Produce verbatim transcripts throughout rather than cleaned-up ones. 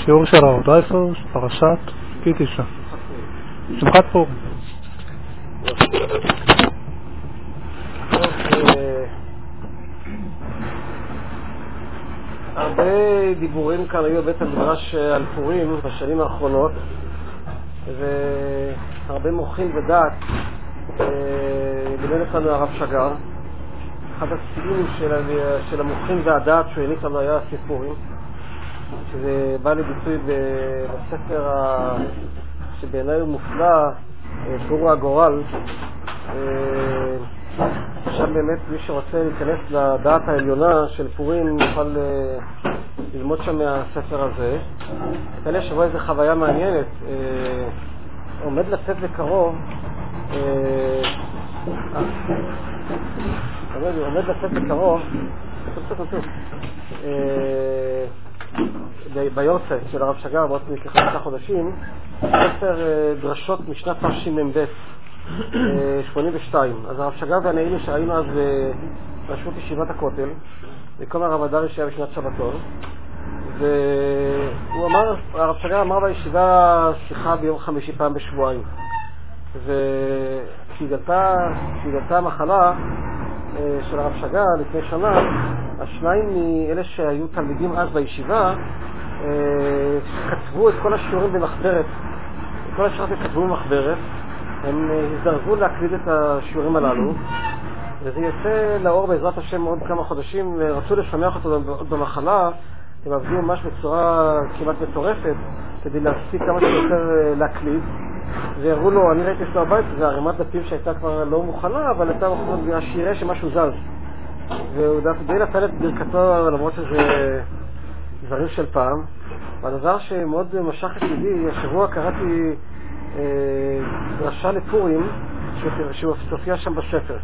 שיעור של הרב דרייפוס, פרשת כי תשע. שמחת פורים. הרבה דיבורים כאן היו בבית המדרש על פורים בשנים האחרונות, והרבה מוחין ודעת לימד אותנו הרב שגר. אחד השיאים של, של המוחין והדעת שהוא העניק לנו היה הסיפורים, שזה בא לביטוי בספר ה... שבעיניי הוא מופלא, פורו הגורל. עכשיו באמת מי שרוצה להיכנס לדעת העליונה של פורים יוכל ללמוד שם מהספר הזה. כאלה שבו איזו חוויה מעניינת, עומד לצאת בקרוב, עומד לצאת בקרוב ביורצייט של הרב שגר בעוד כחמישה חודשים, ספר דרשות משנת תשמ"ב שמונים ושתיים. אז הרב שגר ואני היינו שהיינו אז ברשות ישיבת הכותל מקום הרב הדרי שהיה בשנת שבתון, והוא אמר, הרב שגר אמר בישיבה שיחה ביום חמישי פעם בשבועיים, וכשהתגלתה המחלה של הרב שגר לפני שנה, השניים מאלה שהיו תלמידים אז בישיבה כתבו את כל השיעורים במחברת, את כל השיעורים כתבו במחברת. הם הזדרזו להקליד את השיעורים הללו, וזה יצא לאור בעזרת השם עוד כמה חודשים, ורצו לשמח אותו במחלה. הם עבדו ממש בצורה כמעט מטורפת כדי להספיק כמה שיותר להקליד, והראו לו, אני ראיתי אצלו הבית, זה הרמת דפים שהייתה כבר לא מוכנה, אבל הייתה מוכנה שיראה שמשהו זז, והוא די נתן את ברכתו למרות שזה דברים של פעם. והדבר שמאוד משך את ידי, השבוע קראתי דרשה לפורים שהוא הופיע שם בספר,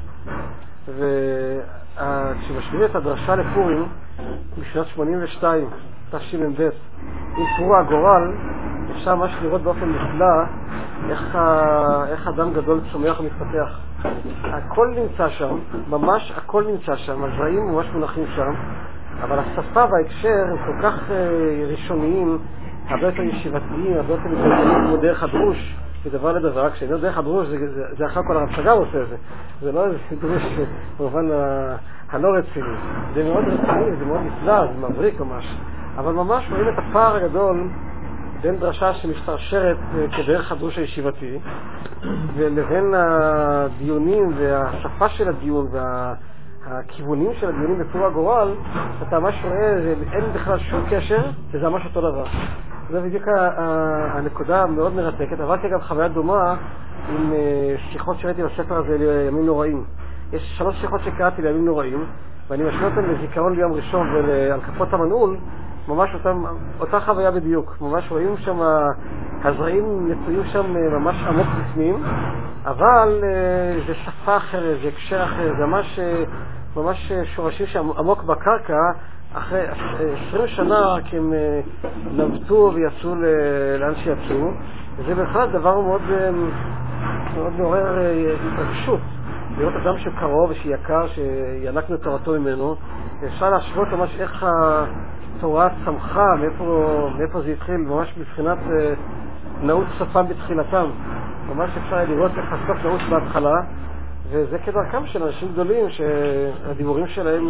וכשמשווים את הדרשה לפורים בשנת שמונים ושתיים תשמ"ב עם פורו הגורל, אפשר ממש לראות באופן נפלא איך, ה... איך אדם גדול צומח ומתפתח. הכל נמצא שם, ממש הכל נמצא שם, הזרעים ממש מונחים שם, אבל השפה וההקשר הם כל כך ראשוניים, הרבה יותר ישיבתיים, הרבה יותר מתקדמים כמו דרך הדרוש, מדבר לדבר. כשאני דרך הדרוש זה, זה, זה אחר כל הרב שגר עושה את זה, זה לא איזה דרוש במובן הלא רציני, זה מאוד רציני, זה מאוד נפלא, זה מבריק ממש, אבל ממש רואים את הפער הגדול בין דרשה שמשתרשרת כדרך הדרוש הישיבתי ולבין הדיונים והשפה של הדיון והכיוונים של הדיונים בפורו הגורל. אתה ממש רואה, אין בכלל שום קשר, וזה ממש אותו דבר. זה בדיוק הנקודה המאוד מרתקת. עברתי גם חוויה דומה עם שיחות שראיתי בספר הזה לימים נוראים. יש שלוש שיחות שקראתי לימים נוראים, ואני משמע אותם לזיכרון ליום ראשון ועל כפות המנעול, ממש אותם, אותה חוויה בדיוק. ממש רואים שם, הזרעים נטועים שם ממש עמוק בפנים, אבל זה שפה אחרת, זה הקשר אחר, זה ממש, ממש שורשים שם עמוק בקרקע. אחרי עשרים שנה כי הם נבטו ויצאו לאן שיצאו, וזה בכלל דבר מאוד מאוד מעורר התרגשות לראות אדם שקרוב ושיקר שינקנו את תורתו ממנו. אפשר להשוות ממש איך התורה צמחה, מאיפה, מאיפה זה התחיל, ממש מבחינת נאות סופם בתחילתם. ממש אפשר לראות איך הסוף נאות בהתחלה, וזה כדרכם של אנשים גדולים שהדיבורים שלהם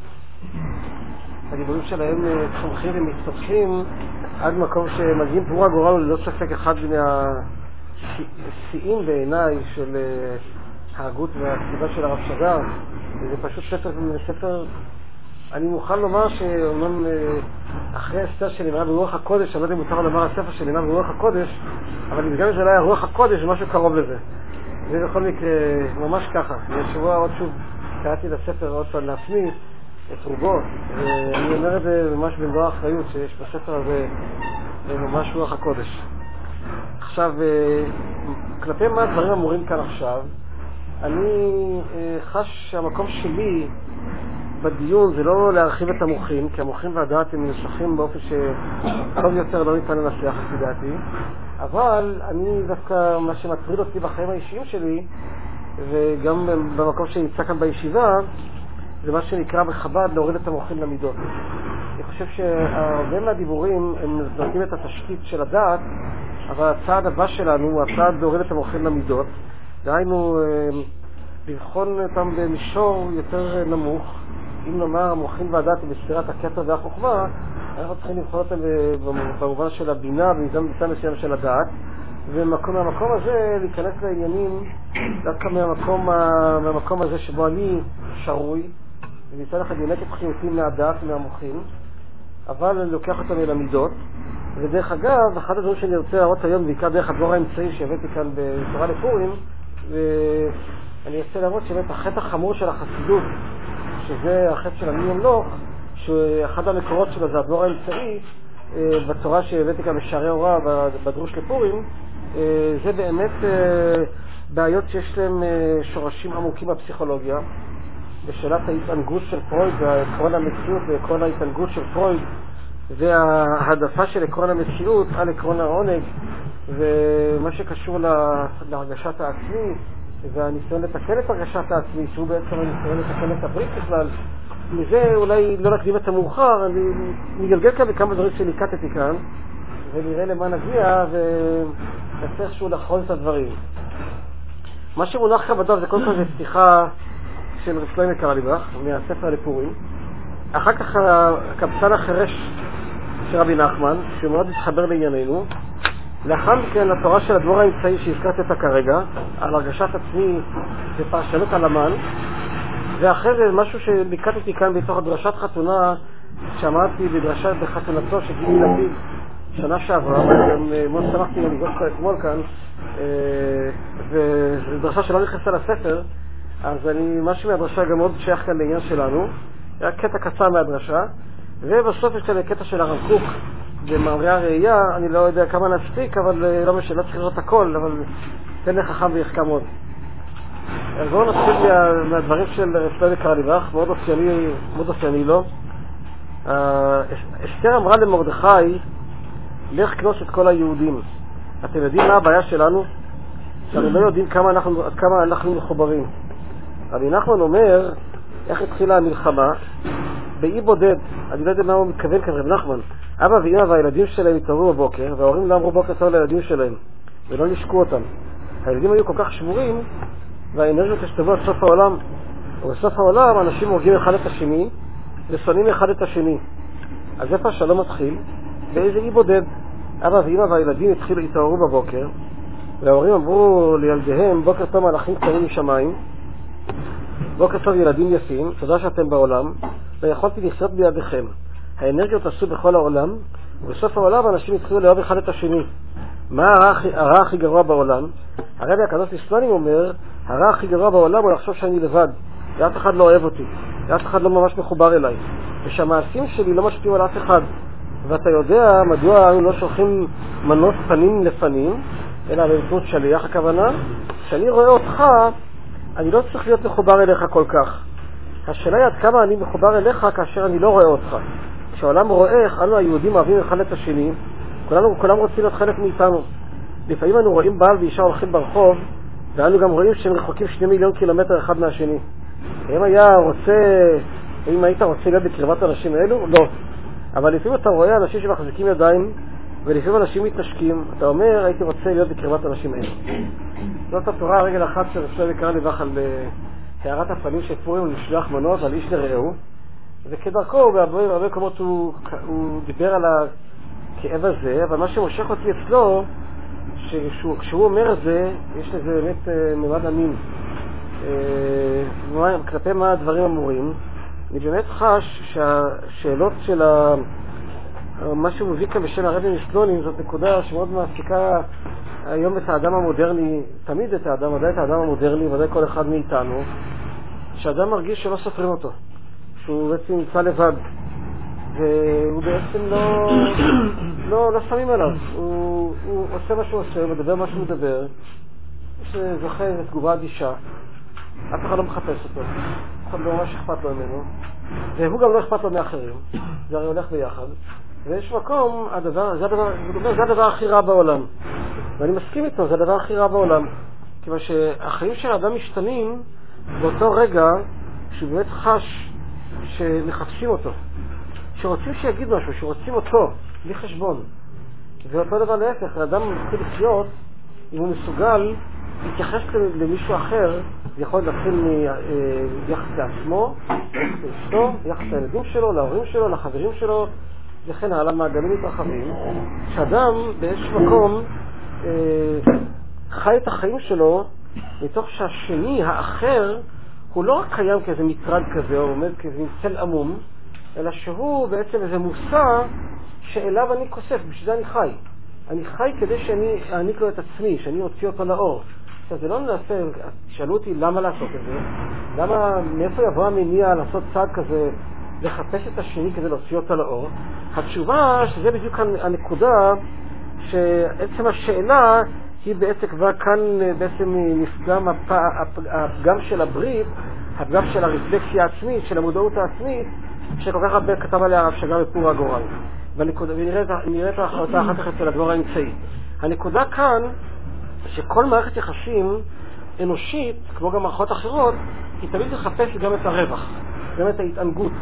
הדיבורים שלהם צומחים ומתפתחים עד מקום שמגיעים. פורו הגורל הוא ללא ספק אחד מהשיאים בעיניי של ההגות והכתיבה של הרב שגר. זה פשוט ספר, ספר אני מוכן לומר שאומנם אחרי הספר שנאמר ברוח הקודש, אני לא יודע אם מותר לומר הספר שנאמר ברוח הקודש, אבל גם אם זה לא היה רוח הקודש, משהו קרוב לזה. זה בכל מקרה ממש ככה. בשבוע עוד שוב קראתי את הספר עוד פעם לעצמי, את רובו, ואני אומר את זה ממש במלוא האחריות שיש בספר הזה ממש רוח הקודש. עכשיו, כלפי מה הדברים אמורים כאן עכשיו, אני חש שהמקום שלי בדיון זה לא להרחיב את המוחים, כי המוחים והדעת הם מנוסחים באופן שטוב יותר לא ניתן לנסח לפי דעתי, אבל אני דווקא מה שמטריד אותי בחיים האישיים שלי וגם במקום שנמצא כאן בישיבה, זה מה שנקרא בחב"ד להוריד את המוחים למידות. אני חושב שהרבה מהדיבורים הם נותנים את התשתית של הדעת, אבל הצעד הבא שלנו הוא הצעד להוריד את המוחים למידות, דהיינו לבחון אותם במישור יותר נמוך. אם נאמר המוחים והדעת בספירת הכתר והחוכמה, אנחנו צריכים לבחון אותם במובן של הבינה, במידה מסוים של הדעת, ומקום מהמקום הזה להיכנס לעניינים דווקא מהמקום, מהמקום הזה שבו אני שרוי, ומצד אחד ינק את בחירותים מהדעת ומהמוחים, אבל אני לוקח אותם אל המידות. ודרך אגב, אחד הדברים שאני רוצה להראות היום, בעיקר דרך הדבר האמצעי שהבאתי כאן בתורה לפורים, ואני רוצה להראות שבאמת החטא החמור של החסידות, שזה החטא של אני אמלוך, שאחד המקורות שלו זה הדבר האמצעי, בתורה שהבאתי כאן בשערי הוראה, בדרוש לפורים, זה באמת בעיות שיש להם שורשים עמוקים בפסיכולוגיה, בשאלת ההתענגות של פרויד, ועקרון המציאות ועקרון ההתענגות של פרויד, וההעדפה של עקרון המציאות על עקרון העונג, ומה שקשור להרגשת העצמי, והניסיון לתקן את הרגשת העצמי, שהוא בעצם הניסיון לתקן את הברית בכלל. מזה אולי לא נקדים את המאוחר, אני נגלגל כאן בכמה דברים שליקטתי כאן, ונראה למה נגיע, ונצטרך שהוא לחרוז את הדברים. מה שמונח כאן בדף זה קודם כל זה שיחה של רב שלמה קרליבך, מהספר לפורים. אחר כך הקבצן החירש של רבי נחמן, שהוא מאוד מתחבר לענייננו. לאחר מכן התורה של הדבר האמצעי שהזכרתי אותה כרגע, על הרגשת עצמי ופרשנות על המן. ואחרי זה משהו שליקטתי כאן בתוך הדרשת חתונה, שאמרתי בדרשת בחתונתו של גילי לפיד שנה שעברה, וגם מאוד שמחתי לנגוש פה אתמול כאן, וזו דרשה שלא נכנסה לספר, אז אני, משהו מהדרשה גם מאוד שייך כאן לעניין שלנו. היה קטע קצר מהדרשה, ובסוף יש כאן קטע של הרב קוק במאמרי הראייה. אני לא יודע כמה נספיק, אבל לא משנה, לא צריך לראות הכל, אבל תן לי חכם ויחכם עוד. אז בואו נתחיל מה, מהדברים של רב שלמה קרליבך, מאוד אופייני, מאוד אופייני לו. אסתר אמרה למרדכי, לך כנוס את כל היהודים. אתם יודעים מה הבעיה שלנו? שאנחנו לא יודעים כמה אנחנו, כמה אנחנו מחוברים. רבי נחמן אומר, איך התחילה המלחמה? באי בודד. אני לא יודע מה הוא מתכוון כאן, רבי נחמן. אבא ואמא והילדים שלהם התעוררו בבוקר, וההורים לא אמרו בוקר טוב לילדים שלהם, ולא נשקו אותם. הילדים היו כל כך שבורים, והאנרגיות השתבו עד סוף העולם. ובסוף העולם אנשים הורגים אחד את השני, ושונאים אחד את השני. אז איפה השלום מתחיל? באיזה אי בודד. אבא ואמא והילדים התחילו להתעוררו בבוקר, וההורים אמרו לילדיהם, בוקר טוב מלאכים קטנים משמיים, בוקר טוב ילדים יפים, תודה שאתם בעולם, ויכולתי לחיות בידיכם. האנרגיות עשו בכל העולם, ובסוף העולם אנשים התחילו לאהוב אחד את השני. מה הרע, הרע הכי גרוע בעולם? הרבי הקדוש לסלונים אומר, הרע הכי גרוע בעולם הוא לחשוב שאני לבד, ואף אחד לא אוהב אותי, ואף אחד לא ממש מחובר אליי, ושהמעשים שלי לא משפיעו על אף אחד. ואתה יודע מדוע אנו לא שולחים מנות פנים לפנים, אלא באמצעות שליח. הכוונה, כשאני רואה אותך, אני לא צריך להיות מחובר אליך כל כך. השאלה היא עד כמה אני מחובר אליך כאשר אני לא רואה אותך. כשהעולם רואה איך אנו היהודים אוהבים אחד את השני, כולנו, כולם רוצים להיות חלק מאיתנו. לפעמים אנו רואים בעל ואישה הולכים ברחוב, ואנו גם רואים שהם רחוקים שני מיליון קילומטר אחד מהשני. אם היה רוצה, אם היית רוצה להיות בקרבת האנשים האלו? לא. אבל לפעמים אתה רואה אנשים שמחזיקים ידיים, ולפעמים אנשים מתנשקים. אתה אומר, הייתי רוצה להיות בקרבת האנשים האלו. זאת התורה הרגל אחת של רב שלמה קרליבך על הערת הפנים של פורים לשלוח מנות על איש לרעהו. וכדרכו, בהרבה מקומות הוא, הוא דיבר על הכאב הזה, אבל מה שמושך אותי אצלו, שכשהוא, כשהוא אומר את זה, יש לזה באמת ממד אמין. כלפי מה הדברים אמורים, אני באמת חש שהשאלות של ה... מה שהוא מביא כאן בשם הרבי מסלונים, זאת נקודה שמאוד מעסיקה היום את האדם המודרני, תמיד את האדם, ודאי את האדם המודרני, ודאי כל אחד מאיתנו, שהאדם מרגיש שלא סופרים אותו, שהוא בעצם נמצא לבד, והוא בעצם לא, לא, לא שמים עליו. הוא, הוא עושה מה שהוא עושה, הוא מדבר מה שהוא מדבר, שזוכה לתגובה אדישה, אף אחד לא מחפש אותו, אף אחד לא ממש אכפת לו ממנו, והוא גם לא אכפת לו מאחרים, זה הרי הולך ביחד. ויש מקום, הדבר, זה הדבר, זה הדבר הכי רע בעולם. ואני מסכים איתו, זה הדבר הכי רע בעולם. כיוון שהחיים של האדם משתנים באותו רגע שהוא באמת חש שמחפשים אותו. שרוצים שיגיד משהו, שרוצים אותו, בלי חשבון. ואותו דבר להפך, האדם מתחיל לחיות, אם הוא מסוגל להתייחס למישהו אחר, זה יכול להתחיל מיחס לעצמו, יחס לאשתו, יחס לילדים שלו, להורים שלו, לחברים שלו, וכן הלאה, מעגלים מתרחבים. שאדם באיזשהו מקום אה, חי את החיים שלו, מתוך שהשני, האחר, הוא לא רק קיים כאיזה מטרד כזה, או עומד כאיזה צל עמום, אלא שהוא בעצם איזה מושא שאליו אני כוסף, בשביל זה אני חי. אני חי כדי שאני אעניק לו את עצמי, שאני אוציא אותו לאור. עכשיו, זה לא נעשה, שאלו אותי למה לעשות את זה, למה, מאיפה יבוא המניע לעשות צעד כזה, לחפש את השני כדי להוציא אותו לאור. התשובה שזה בדיוק הנקודה, שעצם השאלה היא בעצם כבר כאן בעצם נפגם הפגם של הברית, הפגם של הרפלקסיה העצמית, של המודעות העצמית, שכל כך הרבה כתב עליה הרב שג"ר בפור הגורל. ונראה את ההחלטה אחר כך אצל הדבר האמצעי. הנקודה כאן, שכל מערכת יחסים אנושית, כמו גם מערכות אחרות, היא תמיד לחפש גם את הרווח, גם את ההתענגות.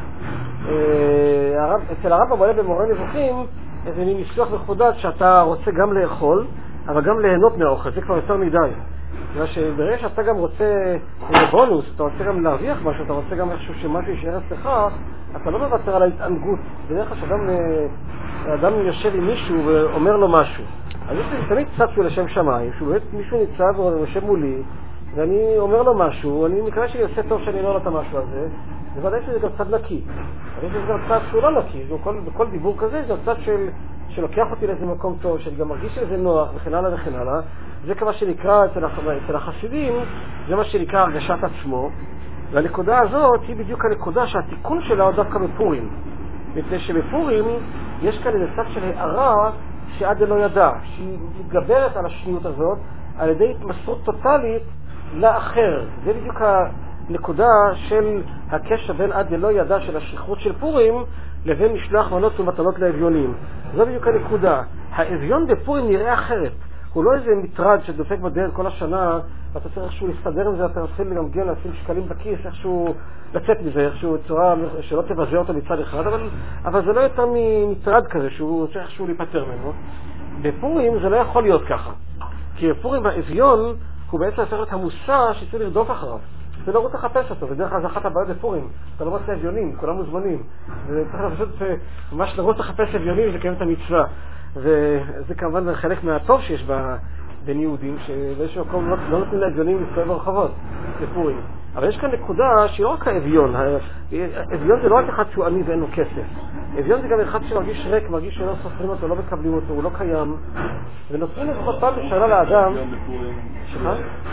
אצל הרב המועלה במורה נבוכים, איזה מין ניסוח מחודד שאתה רוצה גם לאכול, אבל גם ליהנות מהאוכל, זה כבר יותר מדי. בגלל שברגע שאתה גם רוצה בונוס, אתה רוצה גם להרוויח משהו, אתה רוצה גם איכשהו שמשהו יישאר אצלך, אתה לא מוותר על ההתענגות. בדרך כלל שאדם אדם יושב עם מישהו ואומר לו משהו, אז יש לי תמיד קצת שהוא לשם שמיים, שהוא באמת מישהו ניצב ויושב מולי, ואני אומר לו משהו, אני מקווה שאני עושה טוב שאני לא אומר לו את המשהו הזה, בוודאי שזה גם קצת נקי. אבל יש גם קצת שהוא לא נקי, בכל, בכל דיבור כזה זה קצת של, שלוקח אותי לאיזה מקום טוב, שאני גם מרגיש שזה נוח וכן הלאה וכן הלאה. זה כמה שנקרא אצל, אצל החסידים, זה מה שנקרא הרגשת עצמו. והנקודה הזאת היא בדיוק הנקודה שהתיקון שלה הוא דווקא בפורים. מפני שבפורים יש כאן איזה צד של הערה שעד לא ידע, שהיא מתגברת על השניות הזאת על ידי התמסרות טוטלית לאחר. זה בדיוק הנקודה של הקשר בין עד לא ידע של השכרות של פורים לבין משלוח מנות ומתנות לאביונים. זו בדיוק הנקודה. האביון בפורים נראה אחרת. הוא לא איזה מטרד שדופק בדלת כל השנה, ואתה צריך איכשהו להסתדר עם זה, אתה מתחיל לגמגן, לשים שקלים בכיס, איכשהו לצאת מזה, איכשהו צורה שלא תבזה אותו מצד אחד, אבל, אבל זה לא יותר מטרד כזה, שהוא צריך איכשהו להיפטר ממנו. בפורים זה לא יכול להיות ככה. כי בפורים האביון הוא בעצם הופך את המושא שצריך לרדוף אחריו. זה לא רוצה לחפש אותו, בדרך כלל זה אחת הבעיות בפורים. אתה לא רוצה אביונים, כולם מוזמנים. וצריך פשוט ממש לרוץ לחפש אביונים ולקיים את המצווה. וזה כמובן חלק מהטוב שיש בין יהודים, שבאיזשהו מקום לא נותנים לאביונים להסתובב ברחובות בפורים. אבל יש כאן נקודה שהיא לא רק האביון. האביון זה לא רק אחד שהוא עני ואין לו כסף. אביון זה גם אחד שמרגיש ריק, מרגיש שלא סופרים אותו, לא מקבלים אותו, הוא לא קיים. ונותנים לפחות פעם בשנה לאדם... שמה?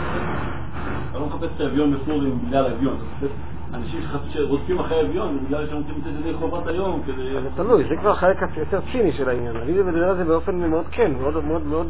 אתה לא מחפש את האביון בפורים בגלל האביון, אתה מחפש אנשים שרודפים אחרי האביון בגלל שהם רוצים לתת את זה חובת היום כדי... זה תלוי, זה כבר חלק יותר ציני של העניין. אני מדבר על זה באופן מאוד כן, מאוד מאוד מאוד...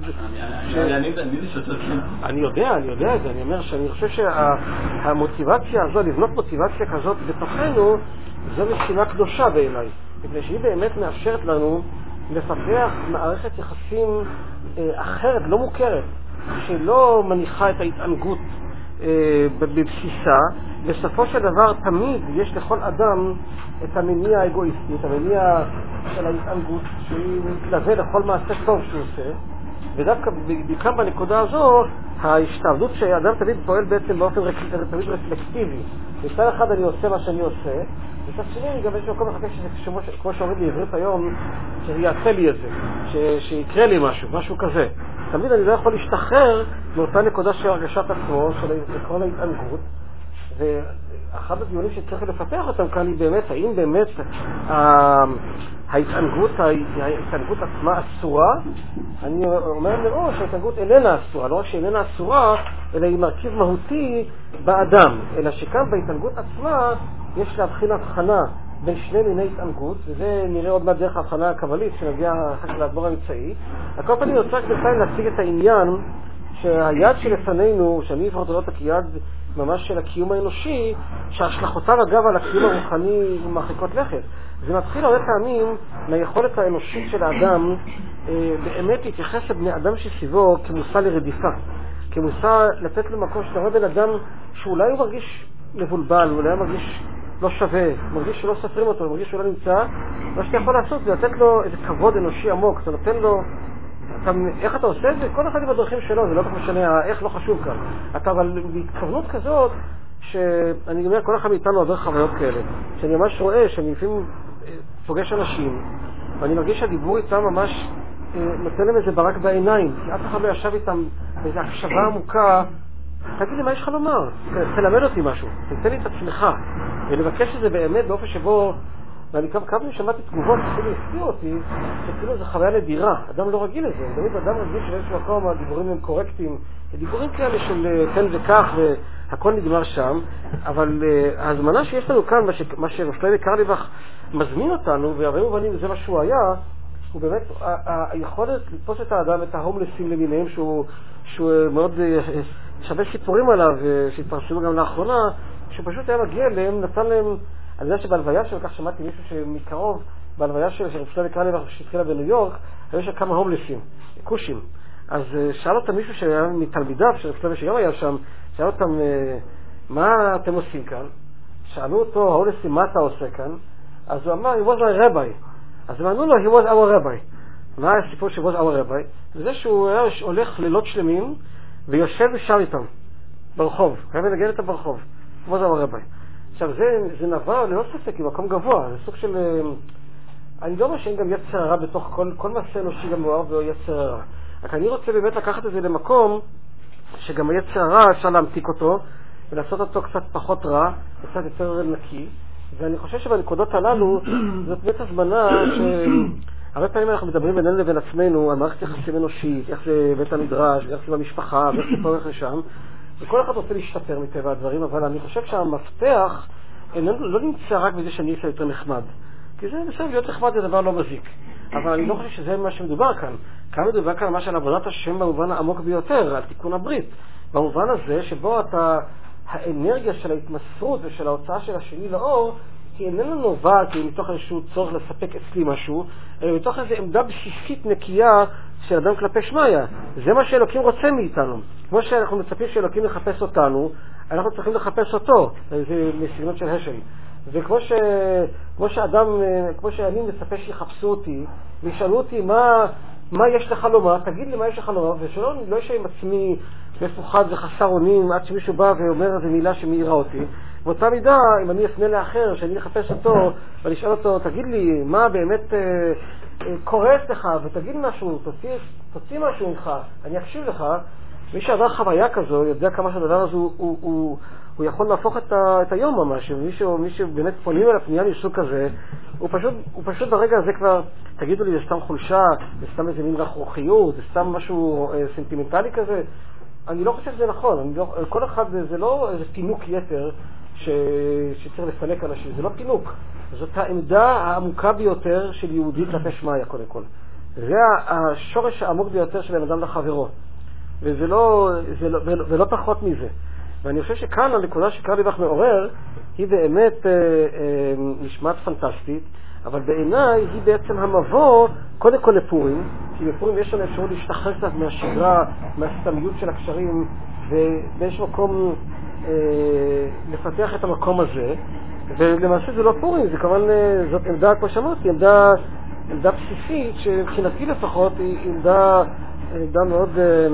אני יודע, אני יודע את זה, אני אומר שאני חושב שהמוטיבציה הזו, לבנות מוטיבציה כזאת בתוכנו, זו משימה קדושה בעיניי. מפני שהיא באמת מאפשרת לנו לפתח מערכת יחסים אחרת, לא מוכרת, שלא מניחה את ההתענגות בבסיסה. בסופו של דבר תמיד יש לכל אדם את המניע האגואיסטי, את המניע של ההתענגות שהיא מתלווה לכל מעשה טוב שהוא עושה, ודווקא בעיקר בנקודה הזו ההשתעבדות שהאדם תמיד פועל בעצם באופן תמיד רפלקטיבי. מצד אחד אני עושה מה שאני עושה, מצד שני גם יש מקום לחכה שזה כמו שאומרים בעברית היום, שזה יעשה לי את זה, שיקרה לי משהו, משהו כזה. תמיד אני לא יכול להשתחרר מאותה נקודה של הרגשת עצמו, של עקרון ההתענגות. ואחד הדיונים שצריך לפתח אותם כאן היא באמת, האם באמת ההתענגות, ההתענגות עצמה אסורה? אני אומר מראש שההתענגות איננה אסורה, לא רק שאיננה אסורה, אלא היא מרכיב מהותי באדם, אלא שכאן בהתענגות עצמה יש להבחין הבחנה בין שני מיני התענגות, וזה נראה עוד מעט דרך ההבחנה הקבלית שנגיע אחר כך לאדמו"ר האמצעי. הכל פעם אני רוצה בינתיים להציג את העניין שהיד שלפנינו, שאני אפרט אותו כיד ממש של הקיום האנושי, שהשלכותיו אגב על הקיום הרוחני מרחיקות לכת. זה מתחיל הרבה פעמים מהיכולת האנושית של האדם אה, באמת להתייחס לבני אדם שסביבו כמושא לרדיפה, כמושא לתת לו מקום שאתה רואה בן אדם שאולי הוא מרגיש מבולבל, אולי הוא מרגיש לא שווה, מרגיש שלא ספרים אותו, מרגיש שהוא לא נמצא, מה שאתה יכול לעשות זה לתת לו איזה כבוד אנושי עמוק, אתה נותן לו, אתה, איך אתה עושה את זה? כל אחד עם הדרכים שלו, זה לא כל משנה, איך לא חשוב כאן. אתה אבל בהתכוונות כזאת, שאני אומר, כל אחד מאיתנו עובר חוויות כאלה, שאני ממש רואה שאני לפעמים פוגש אנשים, ואני מרגיש שהדיבור איתם ממש נותן להם איזה ברק בעיניים, כי אף אחד לא ישב איתם באיזו הקשבה עמוקה, תגיד לי מה יש לך לומר, תלמד אותי משהו, תתן לי את עצמך, ולבקש את זה באמת באופן שבו, ואני כמה פעמים שמעתי תגובות, אפילו הפתיעו אותי, שכאילו זו חוויה נדירה, אדם לא רגיל לזה, תמיד אדם רגיל שבאיזשהו מקום הדיבורים הם קורקטים, דיבורים כאלה של כן וכך והכל נגמר שם, אבל uh, ההזמנה שיש לנו כאן, מה שרפלבי קרליבך מזמין אותנו, והרבה מובנים זה מה שהוא היה, הוא באמת, היכולת לתפוס את האדם, את ההומלסים למיניהם, שהוא, שהוא מאוד שווה סיפורים עליו, שהתפרסמו גם לאחרונה, שהוא פשוט היה מגיע אליהם, נתן להם, אני יודע שבהלוויה שלו, כך שמעתי מישהו שמקרוב, בהלוויה שלו, שרפלבי קרליבך שהתחילה בניו יורק, היו שם כמה הומלסים, קושים. אז שאל אותם מישהו שהיה מתלמידיו, שרפלבי שגם היה שם, שאל אותם, מה אתם עושים כאן? שאלו אותו, ההומלסים, מה אתה עושה כאן? אז הוא אמר, he was a rabbi. אז הם אמרו לו, he was our rabbi. מה הסיפור ש- was our rabbi? זה שהוא היה הולך לילות שלמים, ויושב ושר איתם, ברחוב. חייב לנגן איתם ברחוב. he was our rabbi. עכשיו, זה, זה נבע, ללא ספק, עם מקום גבוה. זה סוג של... אני לא אומר שאין גם יצר הרע בתוך כל, כל מעשה אנושי גם מואר ויצר הרע. רק אני רוצה באמת לקחת את זה למקום, שגם היצר הרע אפשר להמתיק אותו, ולעשות אותו קצת פחות רע, קצת יותר נקי. ואני חושב שבנקודות הללו, זאת באמת הזמנה שהרבה פעמים אנחנו מדברים בינינו לבין עצמנו על מערכת יחסים אנושית, איך זה בית המדרש, איך זה במשפחה, ואיך זה פה ואיך לשם. וכל אחד רוצה להשתפר מטבע הדברים, אבל אני חושב שהמפתח איננו, לא נמצא רק בזה שאני אעשה יותר נחמד. כי זה בסדר, להיות נחמד זה דבר לא מזיק. אבל אני לא חושב שזה מה שמדובר כאן. כאן מדובר כאן ממש על עבודת השם במובן העמוק ביותר, על תיקון הברית. במובן הזה שבו אתה... האנרגיה של ההתמסרות ושל ההוצאה של השני לאור היא איננה נובעת מתוך איזשהו צורך לספק אצלי משהו, אלא מתוך איזו עמדה בסיסית נקייה של אדם כלפי שמיה. זה מה שאלוקים רוצה מאיתנו. כמו שאנחנו מצפים שאלוקים לחפש אותנו, אנחנו צריכים לחפש אותו. זה מסגנות של השל. וכמו ש... כמו שאדם, כמו שאני מצפה שיחפשו אותי, וישאלו אותי מה, מה יש לך לומר, תגיד לי מה יש לך לומר, ושלא לא יש עם עצמי מפוחד וחסר אונים עד שמישהו בא ואומר איזו מילה שמאירה אותי. באותה מידה, אם אני אפנה לאחר, שאני אחפש אותו ואני אשאל אותו, תגיד לי מה באמת אה, אה, קורה אצלך, ותגיד משהו, תוציא, תוציא משהו ממך, אני אקשיב לך. מי שעבר חוויה כזו יודע כמה שהדבר הזה הוא, הוא, הוא, הוא יכול להפוך את, ה, את היום ממש. מישהו, מישהו באמת פונים על הפנייה מסוג כזה, הוא פשוט, הוא פשוט ברגע הזה כבר, תגידו לי, זה סתם חולשה, זה סתם איזה מין רכרוכיות, זה סתם משהו אה, סנטימנטלי כזה. אני לא חושב שזה נכון. אני לא, כל אחד, זה לא איזה פינוק יתר ש, שצריך לפנק אנשים, זה לא פינוק. זאת העמדה העמוקה ביותר של יהודי כלפי שמיה קודם כל. זה השורש העמוק ביותר של אדם לחברו. וזה לא, זה לא, ולא, ולא פחות מזה. ואני חושב שכאן הנקודה שקרליבך מעורר היא באמת אה, אה, נשמעת פנטסטית, אבל בעיניי היא בעצם המבוא קודם כל לפורים, כי בפורים יש לנו אפשרות להשתחרר קצת מהשגרה, מהסתמיות של הקשרים, ובאיזשהו מקום אה, לפתח את המקום הזה. ולמעשה זה לא פורים, זה כמובן, זאת עמדה, כמו שאמרתי, עמדה, עמדה בסיסית, שמבחינתי לפחות היא עמדה, עמדה מאוד,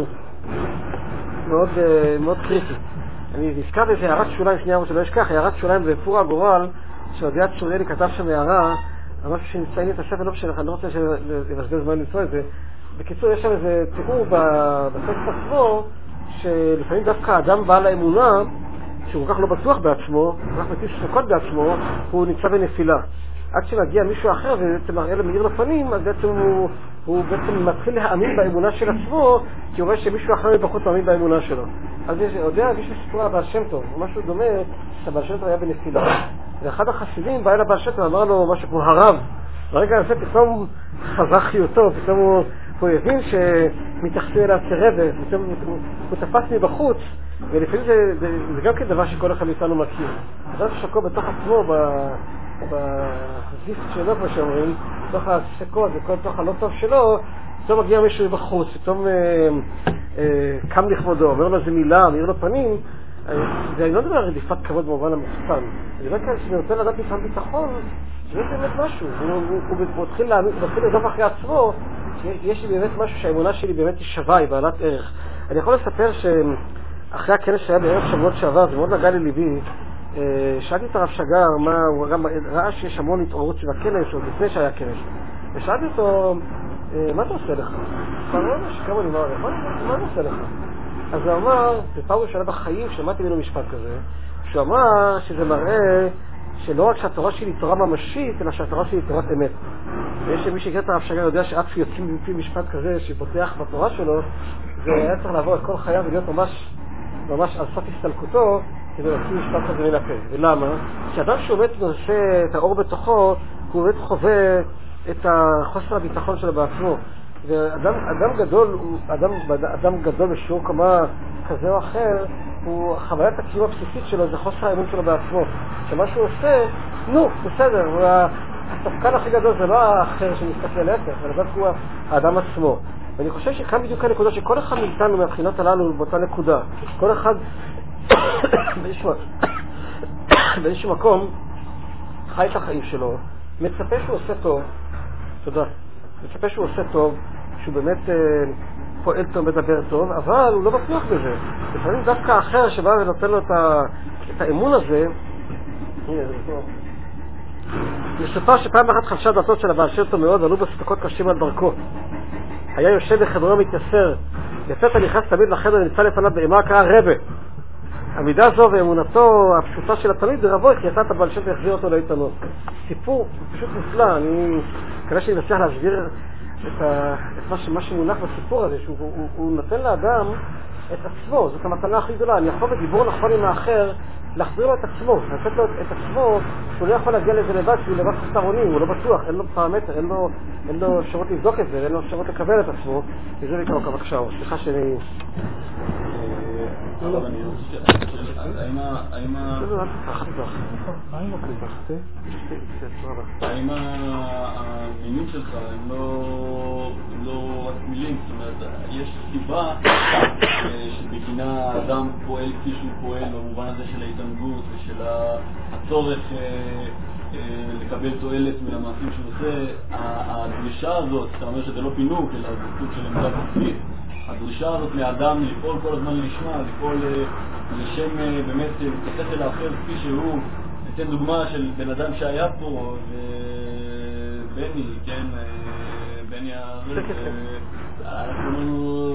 מאוד, מאוד קריטית. אני נזכר איזה הערת שוליים, שנייה שלא אשכח, הערת שוליים בפור הגורל, שעודיית צוריאלי כתב שם הערה, משהו שנמצאים את הספר, לא בשביל, אני לא רוצה לבזבז זמן למצוא את זה. בקיצור, יש שם איזה תיאור בספר עצמו, שלפעמים דווקא האדם בעל האמונה, שהוא כל כך לא בטוח בעצמו, כל כך מטיס ספקות בעצמו, הוא נמצא בנפילה. עד שמגיע מישהו אחר ובעצם מראה לו מאיר לפנים, אז בעצם הוא, הוא בעצם מתחיל להאמין באמונה של עצמו, כי הוא רואה שמישהו אחר מבחוץ מאמין באמונה שלו. אז יש, יודע, מישהו סיפור על הבעל שם טוב, משהו דומה, שהבעל שם טוב היה בנפילה. ואחד החסידים בא אל הבעל שם טוב, אמר לו משהו כמו הרב. ברגע הזה פתאום חזר חיותו, פתאום הוא, הוא הבין שמתייחסים אליו כרבע, פתאום הוא, הוא תפס מבחוץ, ולפעמים זה, זה, זה גם כדבר שכל אחד מאיתנו מכיר. אדם ששקוע בתוך עצמו, בזיפט שלו, כמו שאומרים, בתוך הספקות ובתוך הלא טוב שלו, פתאום מגיע מישהו בחוץ, פתאום אה, אה, קם לכבודו, אומר לו איזה מילה, מאיר לו פנים, זה לא דבר רדיפת כבוד במובן המוחצן. אני אומר כאן שאני רוצה לדעת לפעמים ביטחון, שיש באמת משהו. הוא מתחיל לדעת אחרי עצמו, יש לי באמת משהו שהאמונה שלי באמת היא שווה, היא בעלת ערך. אני יכול לספר שאחרי הכנס שהיה בערב שבועות שעבר, זה מאוד נגע לליבי, שאלתי את הרב שגר, הוא גם ראה שיש המון התעוררות של הכנס, עוד לפני שהיה כנס. ושאלתי אותו, מה אתה עושה לך? הוא אמר, כמה אני אמר, מה אני עושה לך? אז הוא אמר, בפעם ראשונה בחיים שמעתי ממנו משפט כזה, שהוא אמר שזה מראה שלא רק שהתורה שלי היא תורה ממשית, אלא שהתורה שלי היא תורת אמת. ויש שמי שיקרא את הרב שגר יודע שאף שיוצאים מפי משפט כזה שבוטח בתורה שלו, זה היה צריך לעבור את כל חייו ולהיות ממש, ממש על סף הסתלקותו, כדי להוציא משפט כזה מן הפה. ולמה? כשאדם שעומד ונושא את האור בתוכו, הוא באמת חווה את חוסר הביטחון שלו בעצמו. ואדם אדם גדול, אדם, אדם גדול בשיעור קומה כזה או אחר, הוא, חוויית הקיום הבסיסית שלו זה חוסר האמון שלו בעצמו. שמה שהוא עושה, נו, בסדר, הספקן הכי גדול זה לא האחר שמסתכל להפך, אלא דווקא הוא האדם עצמו. ואני חושב שכאן בדיוק הנקודה שכל אחד מאיתנו מהבחינות הללו באותה נקודה. כל אחד באיזשהו מקום חי את החיים שלו, מצפה שהוא עושה טוב, תודה, מצפה שהוא עושה טוב, שהוא באמת אה, פועל טוב, מדבר טוב, אבל הוא לא בטוח בזה. לפעמים דווקא האחר שבא ונותן לו את, ה, את האמון הזה, הנה זה טוב. מסופר שפעם אחת חלשה דעתו של הבעל שם טוב מאוד, עלו בספקות קשים על דרכו. היה יושב בחדרו מתייסר, לפתע נכנס תמיד לחדר ונמצא לפניו באימה קרא רבה. המידה הזו ואמונתו הפשוטה של התלמיד זה רבוי, כי יצא את הבעל שם והחזיר אותו לאיתנות. סיפור פשוט נפלא, אני כנראה שאני מצליח להסביר את, ה... את מה, ש... מה שמונח בסיפור הזה, שהוא הוא, הוא נותן לאדם את עצמו, זאת המתנה הכי גדולה. אני יכול בדיבור נכון עם האחר להחזיר לו את עצמו, לתת לו את עצמו, שהוא לא יכול להגיע לזה לבד, שהוא לבד חסרוני, הוא לא בטוח, אין לו פרמטר, אין לו, אין לו אפשרות לבדוק את זה, אין לו אפשרות לקבל את עצמו, וזה נקרא כמה קשור. סליחה שאני... אבל אני רוצה ש... האם האם המילים שלך הם לא רק מילים, זאת אומרת, יש סיבה שבגינה האדם פועל כפי שהוא פועל במובן הזה של ההתענגות ושל הצורך לקבל תועלת מהמעשים שהוא עושה. הדרישה הזאת, אתה אומר שזה לא פינוק אלא זה סוג של עמדה כספית, הדרישה הזאת מהאדם לפעול כל הזמן לשמה, לפעול לשם באמת להתייחס אל האחר כפי שהוא. ניתן דוגמה של בן אדם שהיה פה, בני, כן, בני אנחנו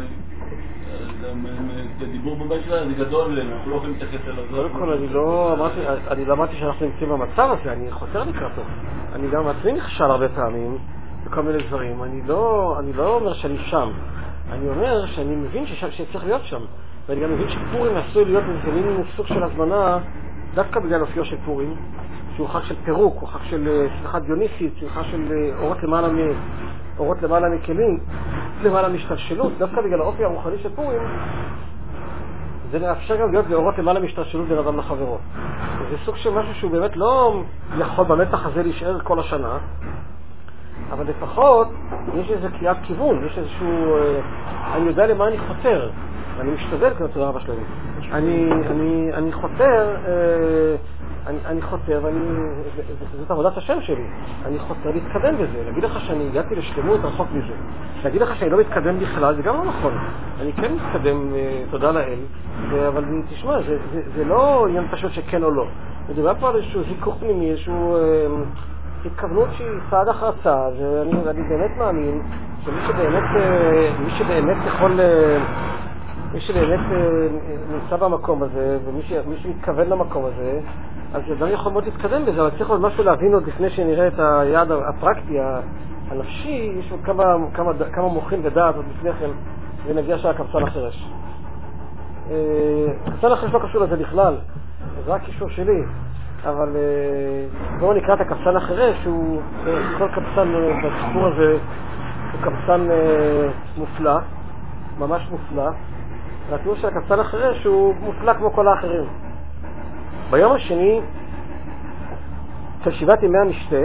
דיבור בבית שלה, זה גדול, אנחנו לא יכולים להתייחס אליו. קודם כל, אני לא אמרתי, אני לא אמרתי שאנחנו נמצאים במצב הזה, אני חוזר לקראתו. אני גם עצמי נכשל הרבה פעמים בכל מיני דברים, אני לא, אני לא אומר שאני שם. אני אומר שאני מבין שצריך להיות שם, ואני גם מבין שפורים עשוי להיות איזה מין סוג של הזמנה דווקא בגלל אופיו של פורים, שהוא חג של פירוק, הוא חג של שמחה דיוניסית, שמחה של אורות למעלה מ... אורות למעלה מכלים, למעלה משתלשלות. דווקא בגלל האופי הרוחני של פורים זה מאפשר גם להיות לאורות למעלה משתלשלות בין אדם לחברו. זה סוג של משהו שהוא באמת לא יכול במתח הזה להישאר כל השנה, אבל לפחות יש איזה קריאת כיוון, יש איזשהו, אני יודע למה אני חותר, ואני משתדל כזה, תודה רבה שלנו. אני, אני, אני חותר, אני, אני חותר, ואני, זאת עבודת השם שלי. אני חותר להתקדם בזה. להגיד לך שאני הגעתי לשלמות רחוק מזה. להגיד לך שאני לא מתקדם בכלל, זה גם לא נכון. אני כן מתקדם, תודה לאל, אבל תשמע, זה, זה, זה לא עניין פשוט שכן או לא. מדובר פה על איזשהו זיכוך פנימי, איזשהו התכוונות שהיא צעד אחר צעד, ואני אני באמת מאמין שמי שבאמת, מי שבאמת יכול, מי שבאמת נמצא במקום הזה, ומי שמתכוון למקום הזה, אז אדם יכול מאוד להתקדם בזה, אבל צריך עוד משהו להבין עוד לפני שנראה את היעד הפרקטי, הנפשי. יש עוד כמה, כמה, כמה מוחין ודעת עוד לפני כן, ונגיע שעה קבצן החרש. קבצן החרש לא קשור לזה בכלל, זה רק קישור שלי. אבל בואו נקרא את הקבצן החרש, שהוא כל קבצן בסיפור הזה הוא קבצן מופלא, ממש מופלא. והתיאור של הקבצן החרש הוא מופלא כמו כל האחרים. ביום השני של שבעת ימי המשתה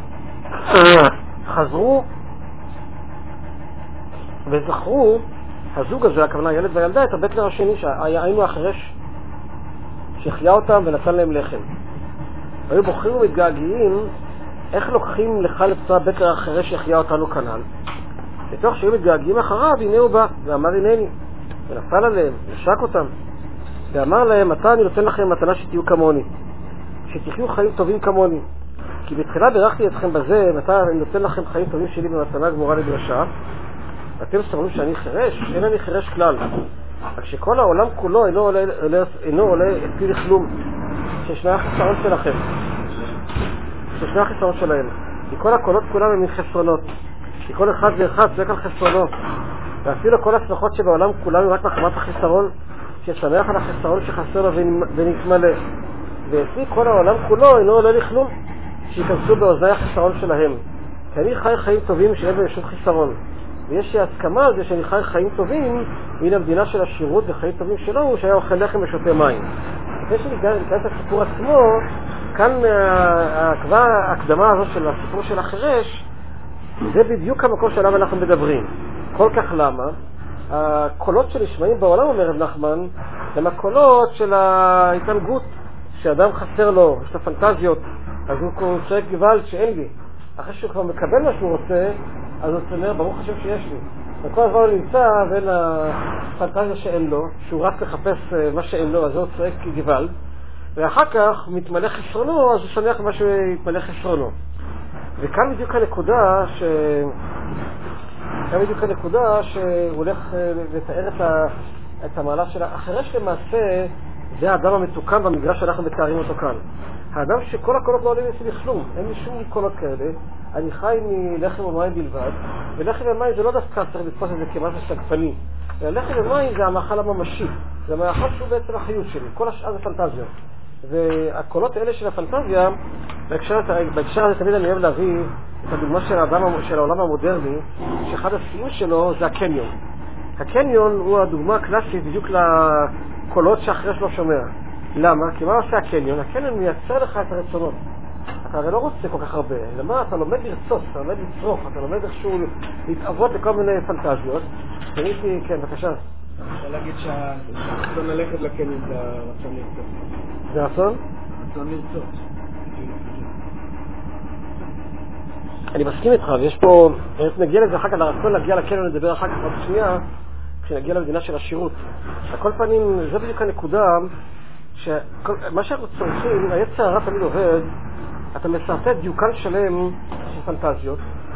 חזרו וזכרו הזוג הזה, הכוונה הילד והילדה, את הבטלר השני שהיינו החרש שהחיה אותם ונתן להם לחם. היו בוחרים ומתגעגעים איך לוקחים לך לפצוע בטלר החרש שהחיה אותנו כנ"ל. בתוך שהיו מתגעגעים אחריו, הנה הוא בא ואמר הנני, ונפל עליהם, נשק אותם ואמר להם, מתי אני נותן לכם מתנה שתהיו כמוני, שתחיו חיים טובים כמוני, כי בתחילה בירכתי אתכם בזה, מתי אני נותן לכם חיים טובים שלי במתנה גמורה לדרשה, ואתם סברו שאני חרש? אין אני חרש כלל, רק שכל העולם כולו אינו עולה, אינו עולה פי לכלום, שישנה החיסרון שלכם, שישנה החיסרון שלהם, כי כל הקולות כולם הם מחסרונות, כי כל אחד ואחד צועק על חסרונות, ואפילו כל השמחות שבעולם כולם הם רק מחמת החיסרון, ששמח על החיסרון שחסר לו ונתמלא, ואצלי כל העולם כולו אינו עולה לכלום, שיכנסו באוזני החיסרון שלהם, כי אני חי חיים טובים שאין בהם שום חיסרון, ויש לי הסכמה על זה שאני חי חיים טובים מן המדינה של השירות וחיים טובים שלו הוא שהיה אוכל לחם ושותה מים. לפני שניכנס לסיפור עצמו, כאן כבר ההקדמה הזו של הסיפור של החרש, זה בדיוק המקום שעליו אנחנו מדברים. כל כך למה? הקולות שנשמעים בעולם, אומר רב נחמן, הם הקולות של ההתענגות, שאדם חסר לו, יש לו פנטזיות, אז הוא צועק גוואלד שאין לי. אחרי שהוא כבר מקבל מה שהוא רוצה, אז הוא אומר, ברוך השם שיש לי. וכל הזמן הוא נמצא בין הפנטזיה שאין לו, שהוא רק לחפש מה שאין לו, אז הוא צועק גוואלד, ואחר כך מתמלא חסרונו, אז הוא שמח מה שהוא יתמלא חסרונו. וכאן בדיוק הנקודה ש... כאן בדיוק הנקודה שהוא הולך לתאר את, ה... את המעלה שלה. החרש למעשה זה האדם המתוקן במגרש שאנחנו מתארים אותו כאן. האדם שכל הקולות לא עולים אצלי כלום, אין לי שום קולות כאלה, אני חי מלחם ומים בלבד, ולחם ומים זה לא דווקא צריך לתפוס את זה כמשהו סגפני, אלא לחם ומים זה המאכל הממשי, זה המאכל שהוא בעצם החיות שלי, כל השאר זה פנטזיה. והקולות האלה של הפנטזיה, בהקשר הזה תמיד אני אוהב להביא את הדוגמה של, האדם, של העולם המודרני, שאחד השיאים שלו זה הקניון. הקניון הוא הדוגמה הקלאסית בדיוק לקולות שהחרש לא שומע. למה? כי מה עושה הקניון? הקניון מייצר לך את הרצונות. אתה הרי לא רוצה כל כך הרבה. למה? אתה לומד לרצות, אתה לומד לצרוך, אתה לומד איכשהו להתעבות לכל מיני פנטזיות. וניתי, כן, בבקשה. אפשר להגיד שהרצון ללכת לקניון זה הרצון לרצות. זה רצון? רצון לרצות. אני מסכים איתך, ויש פה, נגיע לזה אחר כך, לרצון להגיע לקניון, נדבר אחר כך עוד שנייה, כשנגיע למדינה של השירות. על כל פנים, זה בדיוק הנקודה, שמה שאנחנו צריכים, היצר הרע תמיד עובד, אתה מסרטט דיוקן שלם של פנטזיות,